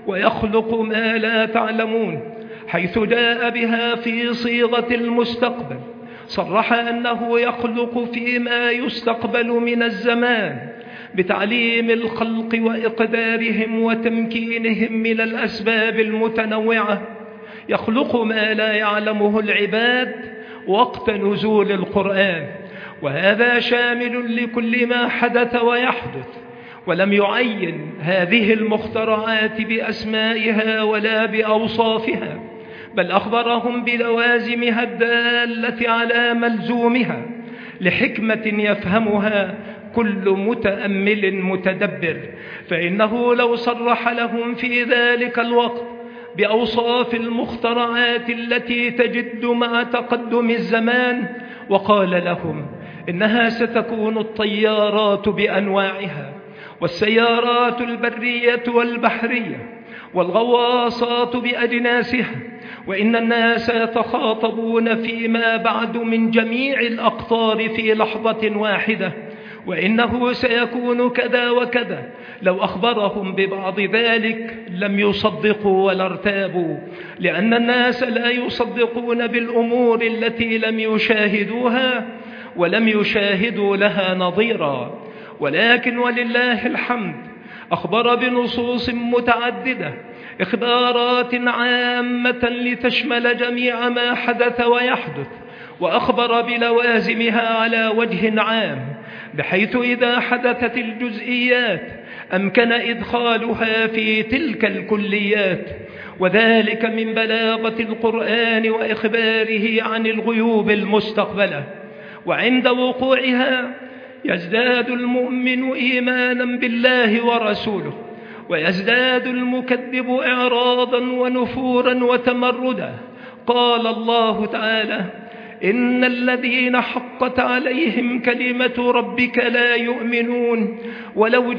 ويخلق ما لا تعلمون، حيث جاء بها في صيغة المستقبل، صرح أنه يخلق فيما يستقبل من الزمان بتعليم الخلق وإقدارهم وتمكينهم من الأسباب المتنوعة. يخلق ما لا يعلمه العباد وقت نزول القرآن، وهذا شامل لكل ما حدث ويحدث، ولم يعين هذه المخترعات بأسمائها ولا بأوصافها، بل أخبرهم بلوازمها الدالة على ملزومها لحكمة يفهمها كل متأمل متدبر. فإنه لو صرح لهم في ذلك الوقت بأوصاف المخترعات التي تجد مع تقدم الزمان وقال لهم إنها ستكون الطيارات بأنواعها، والسيارات البرية والبحرية، والغواصات بأجناسها، وإن الناس يتخاطبون فيما بعد من جميع الأقطار في لحظة واحدة، وإنه سيكون كذا وكذا، لو أخبرهم ببعض ذلك لم يصدقوا ولا ارتابوا، لأن الناس لا يصدقون بالأمور التي لم يشاهدوها ولم يشاهدوا لها نظيرا. ولكن ولله الحمد أخبر بنصوص متعددة، إخبارات عامة لتشمل جميع ما حدث ويحدث، وأخبر بلوازمها على وجه عام، بحيث إذا حدثت الجزئيات أمكن إدخالها في تلك الكليات، وذلك من بلاغة القرآن وإخباره عن الغيوب المستقبلة. وعند وقوعها يزداد المؤمن إيمانا بالله ورسوله، ويزداد المكذب إعراضا ونفورا وتمردا. قال الله تعالى: إن الذين حقت عليهم كلمة ربك لا يؤمنون ولو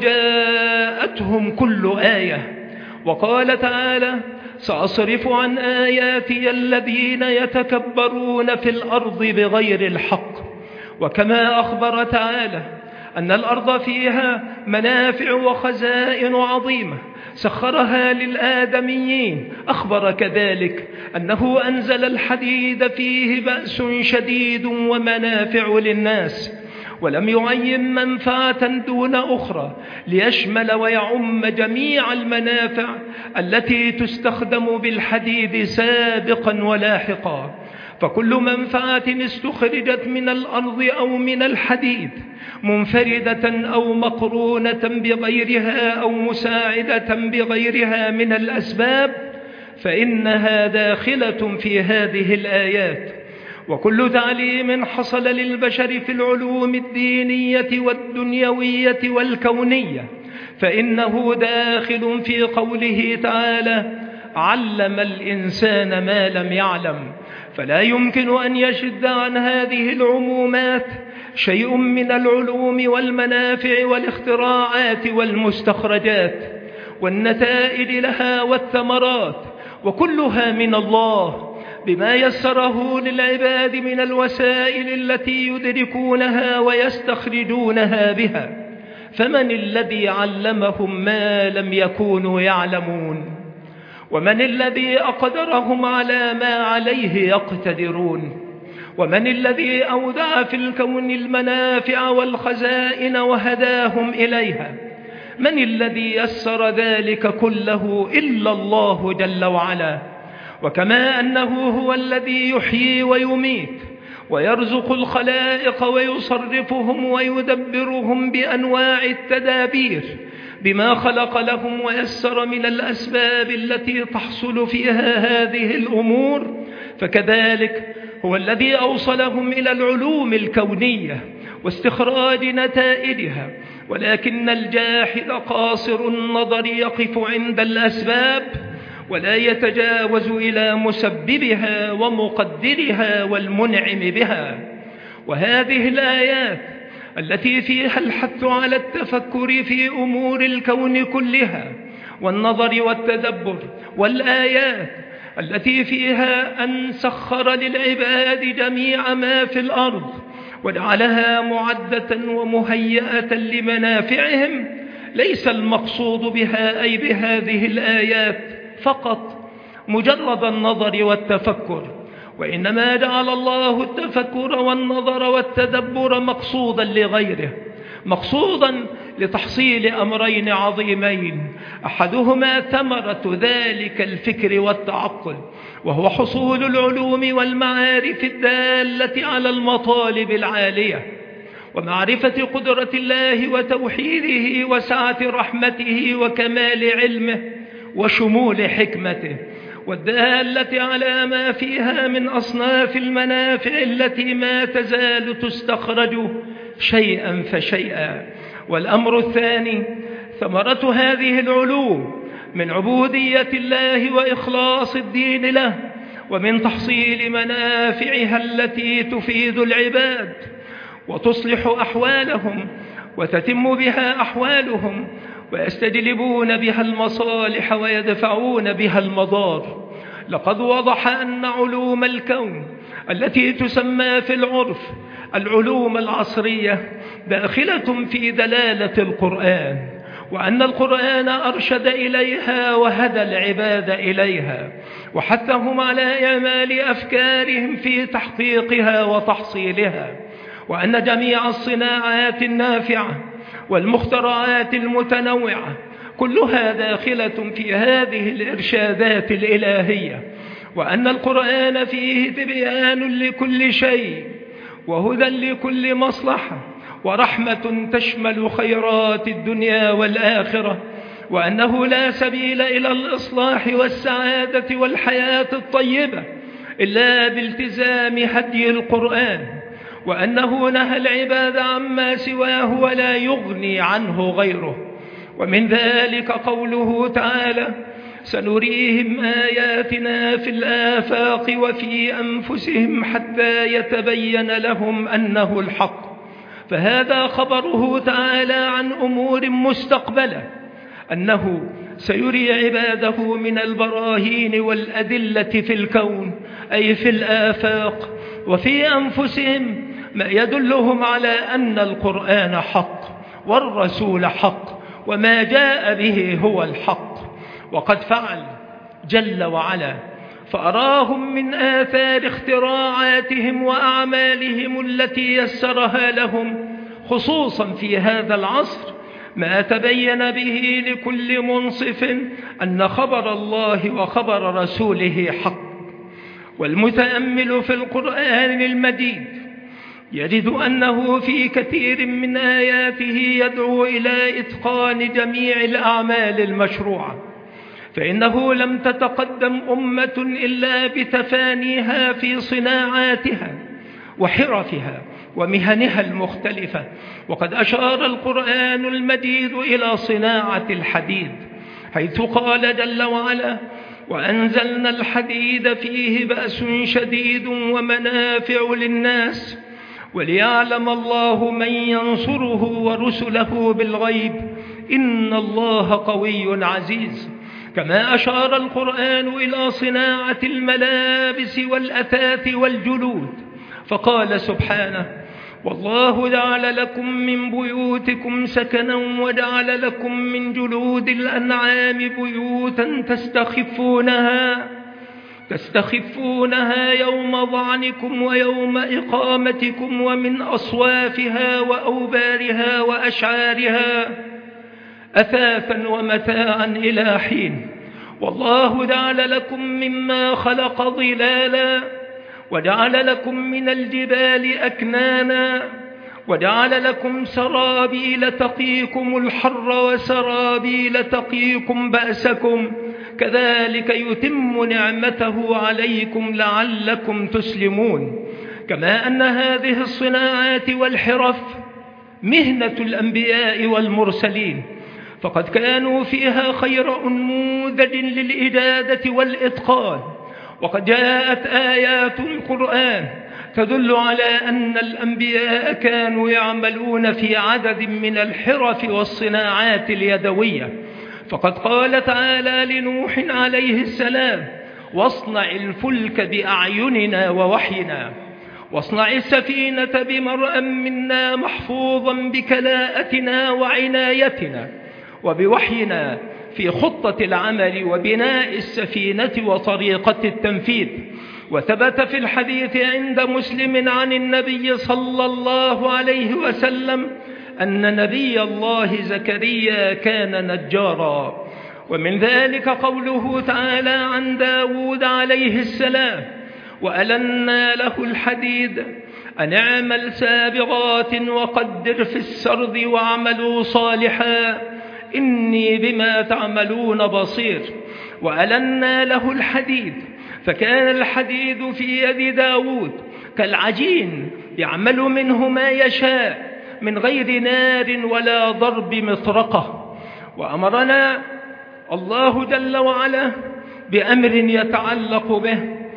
جاءتهم كل آية. وقال تعالى: سأصرف عن آياتي الذين يتكبرون في الأرض بغير الحق. وكما أخبر تعالى أن الأرض فيها منافع وخزائن عظيمة سخرها للآدميين، أخبر كذلك أنه أنزل الحديد فيه بأس شديد ومنافع للناس، ولم يعين منفعة دون أخرى ليشمل ويعم جميع المنافع التي تستخدم بالحديد سابقا ولاحقا. فكل منفعة استخرجت من الأرض أو من الحديد منفردة أو مقرونة بغيرها أو مساعدة بغيرها من الأسباب فإنها داخلة في هذه الآيات. وكل تعليم حصل للبشر في العلوم الدينية والدنيوية والكونية فإنه داخل في قوله تعالى: علم الإنسان ما لم يعلم. فلا يمكن أن يشد عن هذه العمومات شيء من العلوم والمنافع والاختراعات والمستخرجات والنتائج لها والثمرات، وكلها من الله بما يسره للعباد من الوسائل التي يدركونها ويستخرجونها بها. فمن الذي علمهم ما لم يكونوا يعلمون؟ ومن الذي أقدرهم على ما عليه يقتدرون؟ ومن الذي أودع في الكون المنافع والخزائن وهداهم إليها؟ من الذي يسر ذلك كله إلا الله جل وعلا. وكما أنه هو الذي يحيي ويميت ويرزق الخلائق ويصرفهم ويدبرهم بأنواع التدابير بما خلق لهم ويسر من الأسباب التي تحصل فيها هذه الأمور، فكذلك هو الذي أوصلهم إلى العلوم الكونية واستخراج نتائجها. ولكن الجاحد قاصر النظر يقف عند الأسباب ولا يتجاوز إلى مسببها ومقدرها والمنعم بها. وهذه الآيات التي فيها الحث على التفكر في أمور الكون كلها والنظر والتدبر، والآيات التي فيها أن سخر للعباد جميع ما في الأرض وجعلها معدة ومهيئة لمنافعهم، ليس المقصود بها أي بهذه الآيات فقط مجرد النظر والتفكر، وإنما جعل الله التفكر والنظر والتدبر مقصودا لغيره، مقصودا لتحصيل أمرين عظيمين، أحدهما ثمرة ذلك الفكر والتعقل، وهو حصول العلوم والمعارف الدالة على المطالب العالية، ومعرفة قدرة الله وتوحيده وسعة رحمته وكمال علمه وشمول حكمته، والدالة على ما فيها من أصناف المنافع التي ما تزال تستخرج شيئا فشيئا. والأمر الثاني ثمرة هذه العلوم من عبودية الله وإخلاص الدين له، ومن تحصيل منافعها التي تفيد العباد وتصلح أحوالهم وتتم بها أحوالهم، ويستجلبون بها المصالح ويدفعون بها المضار. لقد وضح أن علوم الكون التي تسمى في العرف العلوم العصرية داخلة في دلالة القرآن، وأن القرآن أرشد إليها وهدى العباد إليها وحثهم على إعمال أفكارهم في تحقيقها وتحصيلها، وأن جميع الصناعات النافعة والمخترعات المتنوعة كلها داخلة في هذه الإرشادات الإلهية، وأن القرآن فيه تبيان لكل شيء وهدى لكل مصلحة ورحمة تشمل خيرات الدنيا والآخرة، وأنه لا سبيل إلى الإصلاح والسعادة والحياة الطيبة إلا بالتزام هدي القرآن، وأنه نهى العباد عما سواه ولا يغني عنه غيره. ومن ذلك قوله تعالى: سنريهم آياتنا في الآفاق وفي أنفسهم حتى يتبين لهم أنه الحق. فهذا خبره تعالى عن أمور مستقبلة، أنه سيري عباده من البراهين والأدلة في الكون أي في الآفاق وفي أنفسهم ما يدلهم على أن القرآن حق والرسول حق وما جاء به هو الحق. وقد فعل جل وعلا فأراهم من آثار اختراعاتهم وأعمالهم التي يسرها لهم خصوصا في هذا العصر ما تبين به لكل منصف أن خبر الله وخبر رسوله حق. والمتأمل في القرآن المجيد يجد أنه في كثير من آياته يدعو إلى إتقان جميع الأعمال المشروعة، فإنه لم تتقدم أمة إلا بتفانيها في صناعاتها وحرفها ومهنها المختلفة. وقد أشار القرآن المجيد إلى صناعة الحديد، حيث قال جل وعلا: وأنزلنا الحديد فيه بأس شديد ومنافع للناس وليعلم الله من ينصره ورسله بالغيب إن الله قوي عزيز. كما أشار القرآن إلى صناعة الملابس والأثاث والجلود فقال سبحانه: والله جعل لكم من بيوتكم سكنا وجعل لكم من جلود الأنعام بيوتا تستخفونها يوم ظعنكم ويوم إقامتكم ومن أصوافها وأوبارها وأشعارها أثاثا ومتاعا إلى حين. والله جعل لكم مما خلق ظلالا وجعل لكم من الجبال أكنانا وجعل لكم سرابيل تقيكم الحر وسرابيل تقيكم بأسكم كذلك يتم نعمته عليكم لعلكم تسلمون. كما أن هذه الصناعات والحرف مهنة الأنبياء والمرسلين فقد كانوا فيها خير أنموذج للإجادة والإتقان. وقد جاءت آيات القرآن تدل على أن الأنبياء كانوا يعملون في عدد من الحرف والصناعات اليدوية. فقد قال تعالى لنوح عليه السلام: واصنع الفلك بأعيننا ووحينا واصنع السفينة بمرأ منا محفوظا بكلاءتنا وعنايتنا وبوحينا في خطة العمل وبناء السفينة وطريقة التنفيذ. وثبت في الحديث عند مسلم عن النبي صلى الله عليه وسلم أن نبي الله زكريا كان نجارا. ومن ذلك قوله تعالى عن داود عليه السلام: وألنا له الحديد أن اعمل سابغات وقدر في السرد واعملوا صالحا إني بما تعملون بصير. وألنا له الحديد فكان الحديد في يد داود كالعجين يعمل منه ما يشاء من غير نار ولا ضرب مطرقة. وأمرنا الله جل وعلا بأمر يتعلق به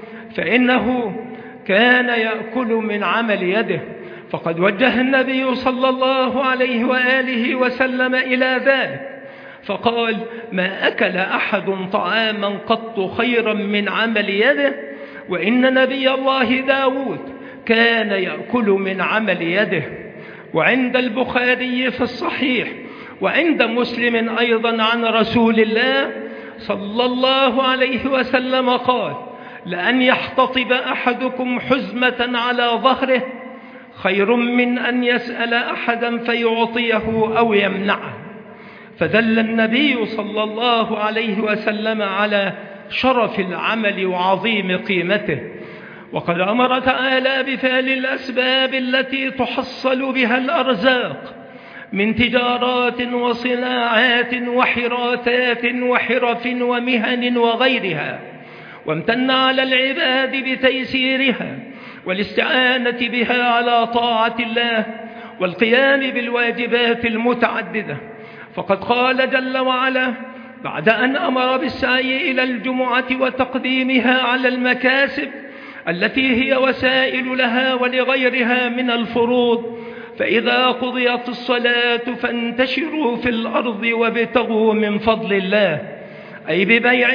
فإنه كان يأكل من عمل يده. فقد وجه النبي صلى الله عليه وآله وسلم إلى ذلك فقال: ما أكل أحد طعاما قط خيرا من عمل يده وإن نبي الله داود كان يأكل من عمل يده. وعند البخاري في الصحيح وعند مسلم أيضا عن رسول الله صلى الله عليه وسلم قال: لأن يحتطب أحدكم حزمة على ظهره خير من أن يسأل أحدا فيعطيه أو يمنعه. فدل النبي صلى الله عليه وسلم على شرف العمل وعظيم قيمته. وقد أمر تعالى بفعل الأسباب التي تحصل بها الأرزاق من تجارات وصناعات وحراثات وحرف ومهن وغيرها، وامتن على العباد بتيسيرها والاستعانة بها على طاعة الله والقيام بالواجبات المتعددة. فقد قال جل وعلا بعد أن أمر بالسعي إلى الجمعة وتقديمها على المكاسب التي هي وسائل لها ولغيرها من الفروض: فإذا قضيت الصلاة فانتشروا في الأرض وابتغوا من فضل الله، أي ببيع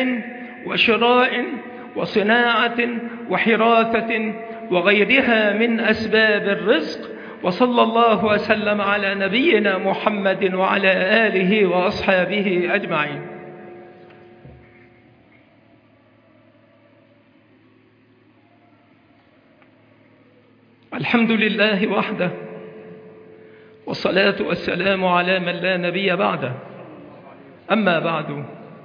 وشراء وصناعة وحراثة وغيرها من أسباب الرزق. وصلى الله وسلم على نبينا محمد وعلى آله وأصحابه أجمعين. الحمد لله وحده، والصلاة والسلام على من لا نبي بعده. أما بعد،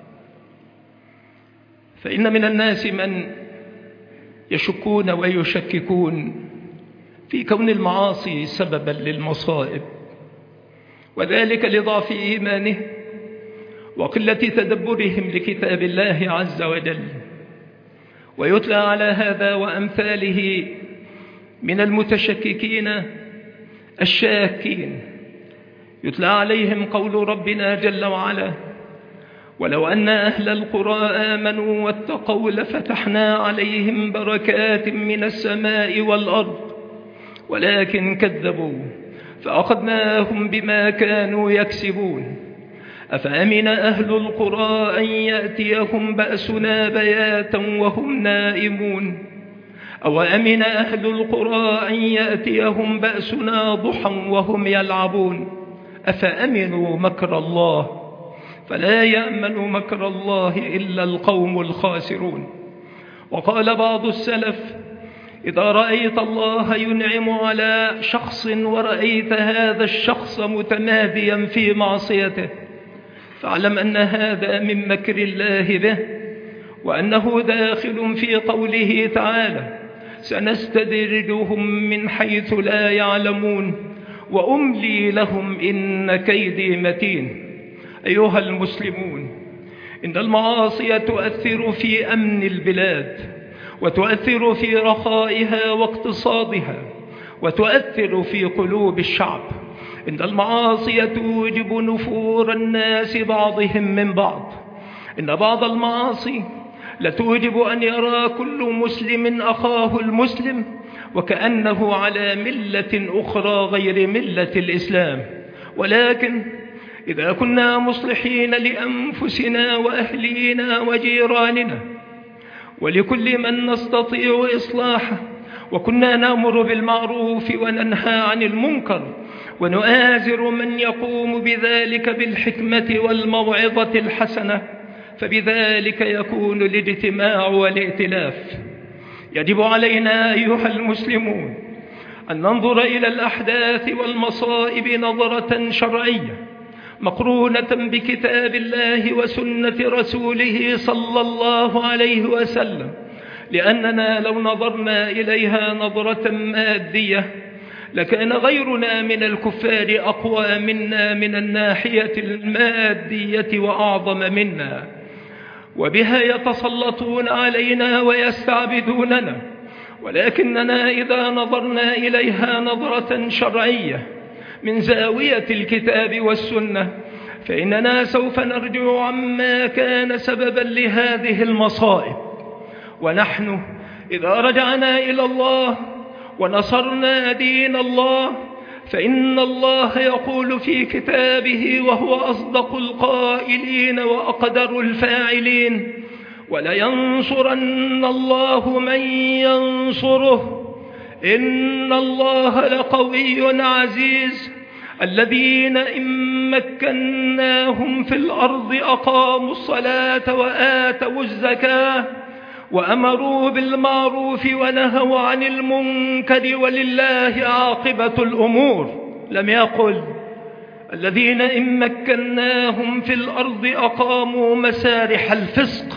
فإن من الناس من يشكون ويشككون في كون المعاصي سببا للمصائب، وذلك لضعف إيمانه وقلة تدبرهم لكتاب الله عز وجل. ويتلى على هذا وأمثاله من المتشككين الشاكين، يتلى عليهم قول ربنا جل وعلا: ولو أن أهل القرى آمنوا واتقوا لفتحنا عليهم بركات من السماء والأرض ولكن كذبوا فأخذناهم بما كانوا يكسبون. أفأمن أهل القرى أن يأتيهم بأسنا بياتا وهم نائمون أو أمن أهل القرى أن يأتيهم بأسنا ضحى وهم يلعبون أفأمنوا مكر الله فلا يأمن مكر الله إلا القوم الخاسرون. وقال بعض السلف: إذا رأيت الله ينعم على شخص ورأيت هذا الشخص متماديا في معصيته فاعلم أن هذا من مكر الله به، وأنه داخل في قوله تعالى: سنستدرجهم من حيث لا يعلمون وأملي لهم إن كيدي متين. أيها المسلمون، إن المعاصي تؤثر في أمن البلاد، وتؤثر في رخائها واقتصادها، وتؤثر في قلوب الشعب. إن المعاصي توجب نفور الناس بعضهم من بعض. إن بعض المعاصي لتوجب أن يرى كل مسلم أخاه المسلم وكأنه على ملة أخرى غير ملة الإسلام. ولكن إذا كنا مصلحين لأنفسنا وأهلينا وجيراننا ولكل من نستطيع إصلاحه، وكنا نأمر بالمعروف وننهى عن المنكر ونؤازر من يقوم بذلك بالحكمة والموعظة الحسنة، فبذلك يكون الاجتماع والائتلاف. يجب علينا أيها المسلمون أن ننظر إلى الأحداث والمصائب نظرة شرعية مقرونة بكتاب الله وسنة رسوله صلى الله عليه وسلم، لأننا لو نظرنا إليها نظرة مادية لكان غيرنا من الكفار أقوى منا من الناحية المادية وأعظم منا، وبها يتسلطون علينا ويستعبدوننا. ولكننا إذا نظرنا إليها نظرة شرعية من زاوية الكتاب والسنة فإننا سوف نرجع عما كان سببا لهذه المصائب. ونحن إذا رجعنا إلى الله ونصرنا دين الله فإن الله يقول في كتابه وهو أصدق القائلين وأقدر الفاعلين: ولينصرن الله من ينصره إن الله لقوي عزيز. الذين إن مكناهم في الأرض أقاموا الصلاة وآتوا الزكاة وأمروا بالمعروف ونهوا عن المنكر ولله عاقبة الأمور. لم يقل الذين إن مكناهم في الأرض أقاموا مسارح الفسق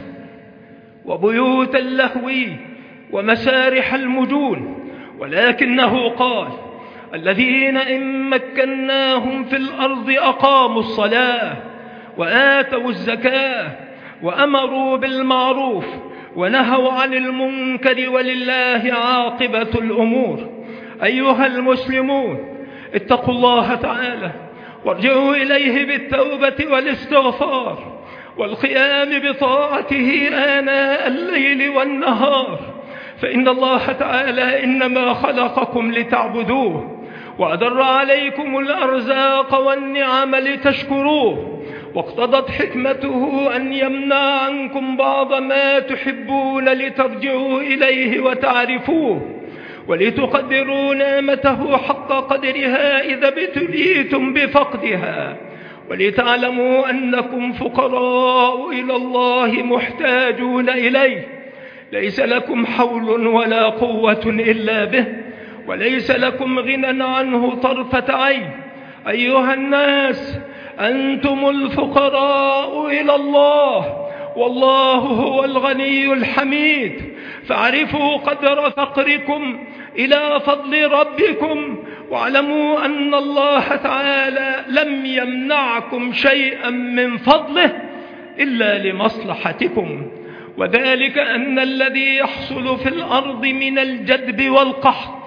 وبيوت اللهو ومسارح المجون، ولكنه قال الذين إن مكناهم في الأرض أقاموا الصلاة وآتوا الزكاة وأمروا بالمعروف ونهوا عن المنكر ولله عاقبة الأمور. أيها المسلمون، اتقوا الله تعالى وارجعوا إليه بالتوبة والاستغفار والقيام بطاعته آناء الليل والنهار، فإن الله تعالى إنما خلقكم لتعبدوه وأدر عليكم الأرزاق والنعم لتشكروه، واقتضت حكمته أن يمنع عنكم بعض ما تحبون لترجعوا إليه وتعرفوه ولتقدروا نعمته حق قدرها إذا ابتليتم بفقدها، ولتعلموا أنكم فقراء إلى الله محتاجون إليه، ليس لكم حول ولا قوة إلا به، وليس لكم غنى عنه طرفة عين. أيها الناس، أنتم الفقراء إلى الله والله هو الغني الحميد، فاعرفوا قدر فقركم إلى فضل ربكم، واعلموا أن الله تعالى لم يمنعكم شيئا من فضله إلا لمصلحتكم، وذلك أن الذي يحصل في الأرض من الجدب والقحط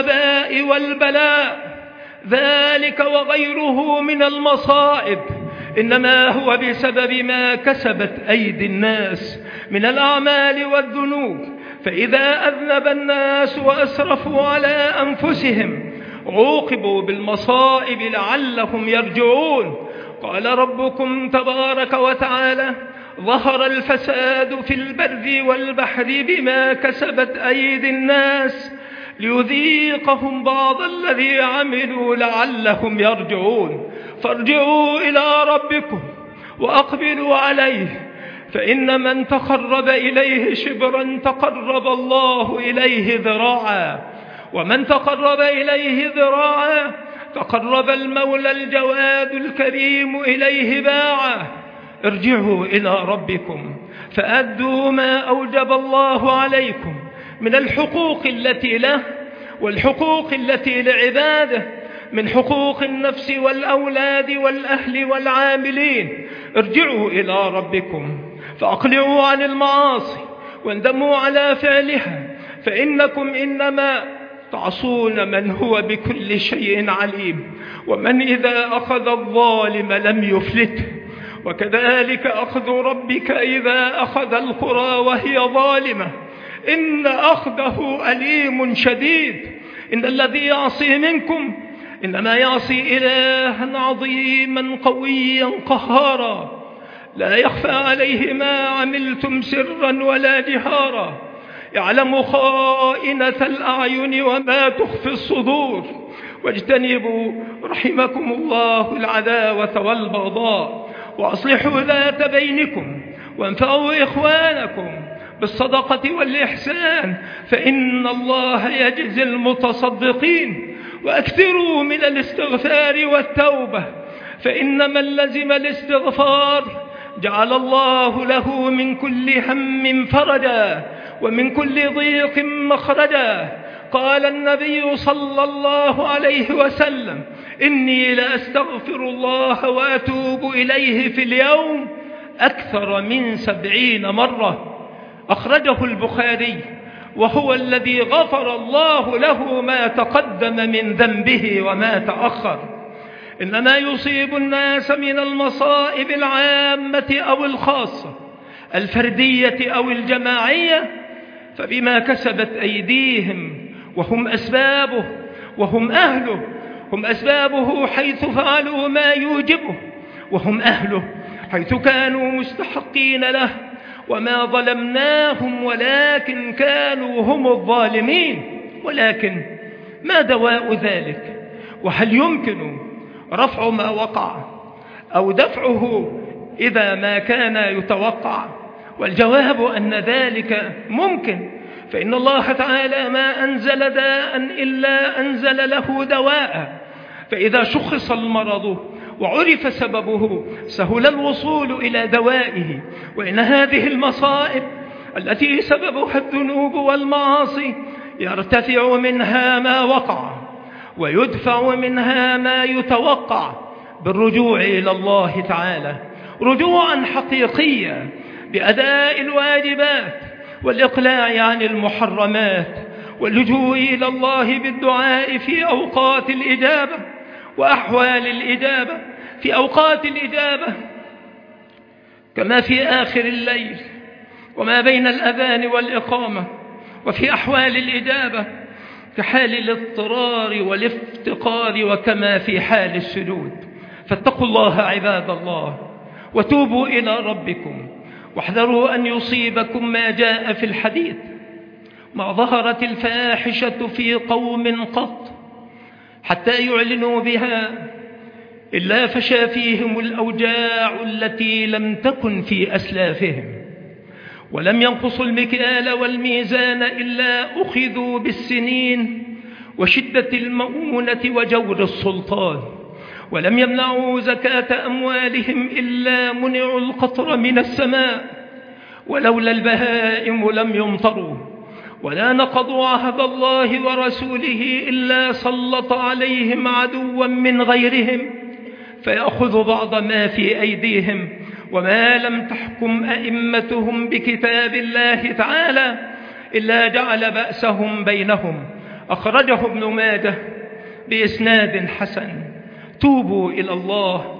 والوباء والبلاء ذلك وغيره من المصائب إنما هو بسبب ما كسبت أيدي الناس من الأعمال والذنوب. فإذا أذنب الناس وأسرفوا على أنفسهم عوقبوا بالمصائب لعلهم يرجعون. قال ربكم تبارك وتعالى: ظهر الفساد في البر والبحر بما كسبت أيدي الناس ليذيقهم بعض الذي عملوا لعلهم يرجعون. فارجعوا إلى ربكم وأقبلوا عليه، فإن من تقرب إليه شبرا تقرب الله إليه ذراعا، ومن تقرب إليه ذراعا تقرب المولى الجواد الكريم إليه باعا. ارجعوا إلى ربكم فأدوا ما أوجب الله عليكم من الحقوق التي له والحقوق التي لعباده، من حقوق النفس والأولاد والأهل والعاملين. ارجعوا إلى ربكم فأقلعوا عن المعاصي واندموا على فعلها، فإنكم إنما تعصون من هو بكل شيء عليم، ومن إذا أخذ الظالم لم يفلته، وكذلك أخذ ربك إذا أخذ القرى وهي ظالمة إن أخذه أليم شديد. إن الذي يعصي منكم إنما يعصي إلها عظيما قويا قهارا لا يخفى عليه ما عملتم سرا ولا جهارا، يعلم خائنة الأعين وما تخفي الصدور. واجتنبوا رحمكم الله العداوة والبغضاء، وأصلحوا ذات بينكم، وانفعوا إخوانكم بالصدقة والإحسان، فإن الله يجزي المتصدقين. وأكثروا من الاستغفار والتوبة، فإن من لزم الاستغفار جعل الله له من كل هم فرجا ومن كل ضيق مخرجا. قال النبي صلى الله عليه وسلم: إني لأستغفر الله وأتوب إليه في اليوم أكثر من 70 مرة. أخرجه البخاري، وهو الذي غفر الله له ما تقدم من ذنبه وما تأخر. إنما يصيب الناس من المصائب العامة أو الخاصة، الفردية أو الجماعية، فبما كسبت أيديهم، وهم أسبابه وهم أهله. هم أسبابه حيث فعلوا ما يوجبه، وهم أهله حيث كانوا مستحقين له. وما ظلمناهم ولكن كانوا هم الظالمين. ولكن ما دواء ذلك؟ وهل يمكن رفع ما وقع أو دفعه إذا ما كان يتوقع؟ والجواب أن ذلك ممكن، فإن الله تعالى ما أنزل داء إلا أنزل له دواء. فإذا شخص المرض وعرف سببه سهل الوصول إلى دوائه. وإن هذه المصائب التي سببها الذنوب والمعاصي يرتفع منها ما وقع ويدفع منها ما يتوقع بالرجوع إلى الله تعالى رجوعا حقيقيا بأداء الواجبات والإقلاع عن المحرمات، واللجوء إلى الله بالدعاء في أوقات الإجابة وأحوال الإجابة. في أوقات الإجابة كما في آخر الليل وما بين الأذان والإقامة، وفي أحوال الإجابة كحال الاضطرار والافتقار، وكما في حال السجود. فاتقوا الله عباد الله وتوبوا إلى ربكم، واحذروا أن يصيبكم ما جاء في الحديث: ما ظهرت الفاحشة في قوم قط حتى يعلنوا بها إلا فشى فيهم الأوجاع التي لم تكن في أسلافهم، ولم ينقصوا المكيال والميزان إلا أخذوا بالسنين وشدة المؤونة وجور السلطان، ولم يمنعوا زكاة أموالهم إلا منعوا القطر من السماء، ولولا البهائم لم يمطروا، ولا نقضوا عهد الله ورسوله إلا سلط عليهم عدوا من غيرهم فيأخذ بعض ما في أيديهم، وما لم تحكم أئمتهم بكتاب الله تعالى إلا جعل بأسهم بينهم. أخرجه ابن ماجه بإسناد حسن. توبوا إلى الله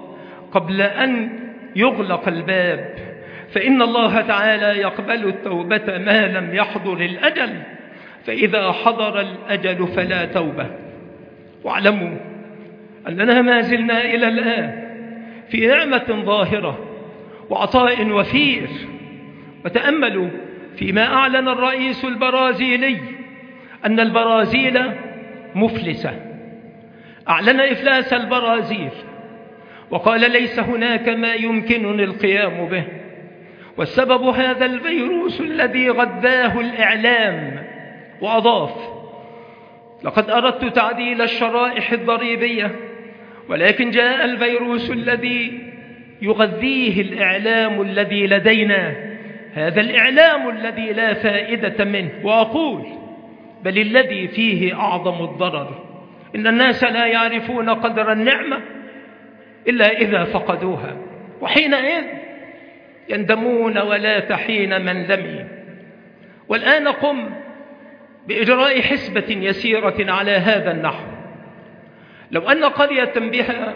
قبل أن يغلق الباب، فإن الله تعالى يقبل التوبة ما لم يحضر الأجل، فإذا حضر الأجل فلا توبة. واعلموا أننا ما زلنا إلى الآن في نعمة ظاهرة وعطاء وفير. وتأملوا فيما أعلن الرئيس البرازيلي أن البرازيل مفلسة. أعلن إفلاس البرازيل وقال ليس هناك ما يمكنني القيام به، والسبب هذا الفيروس الذي غذاه الإعلام. وأضاف: لقد أردت تعديل الشرائح الضريبية، ولكن جاء الفيروس الذي يغذيه الإعلام الذي لدينا، هذا الإعلام الذي لا فائدة منه. وأقول بل الذي فيه أعظم الضرر. إن الناس لا يعرفون قدر النعمة إلا إذا فقدوها، وحينئذ يندمون ولا تحين من لمي. والآن قم بإجراء حسبة يسيرة على هذا النحو. لو أن قرية بها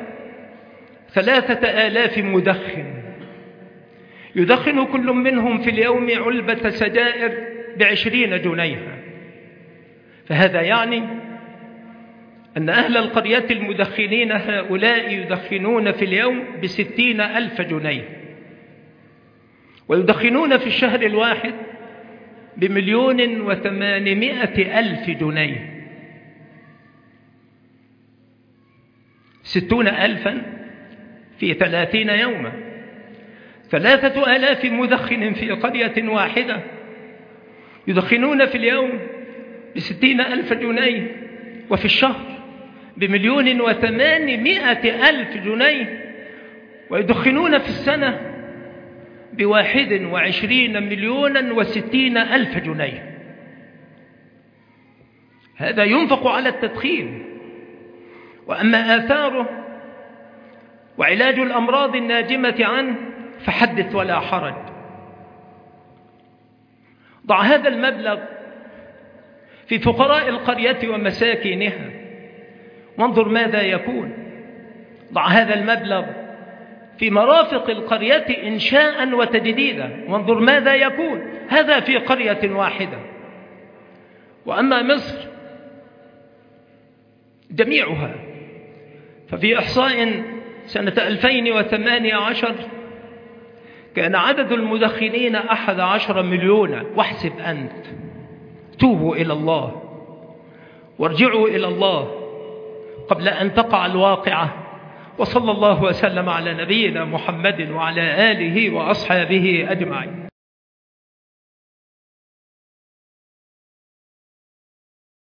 3000 مدخن يدخن كل منهم في اليوم علبة سجائر ب20 جنيها، فهذا يعني أن أهل القرية المدخنين هؤلاء يدخنون في اليوم ب60,000 جنيه، ويدخنون في الشهر الواحد ب1,800,000 جنيه. 60,000 في 30 يوما. 3,000 مدخن في قرية واحدة يدخنون في اليوم ب60,000 جنيه، وفي الشهر ب1,800,000 جنيه، ويدخنون في السنة ب21,060,000 جنيه. هذا ينفق على التدخين. وأما آثاره وعلاج الأمراض الناجمة عنه فحدث ولا حرج. ضع هذا المبلغ في فقراء القرية ومساكينها وانظر ماذا يكون. ضع هذا المبلغ في مرافق القرية إنشاء وتجديدا وانظر ماذا يكون. هذا في قرية واحدة. وأما مصر جميعها ففي إحصاء سنة 2018 كان عدد المدخنين 11 مليون. واحسب أنت. توبوا إلى الله وارجعوا إلى الله قبل أن تقع الواقعة. وصلى الله وسلم على نبينا محمد وعلى آله وأصحابه أجمعين.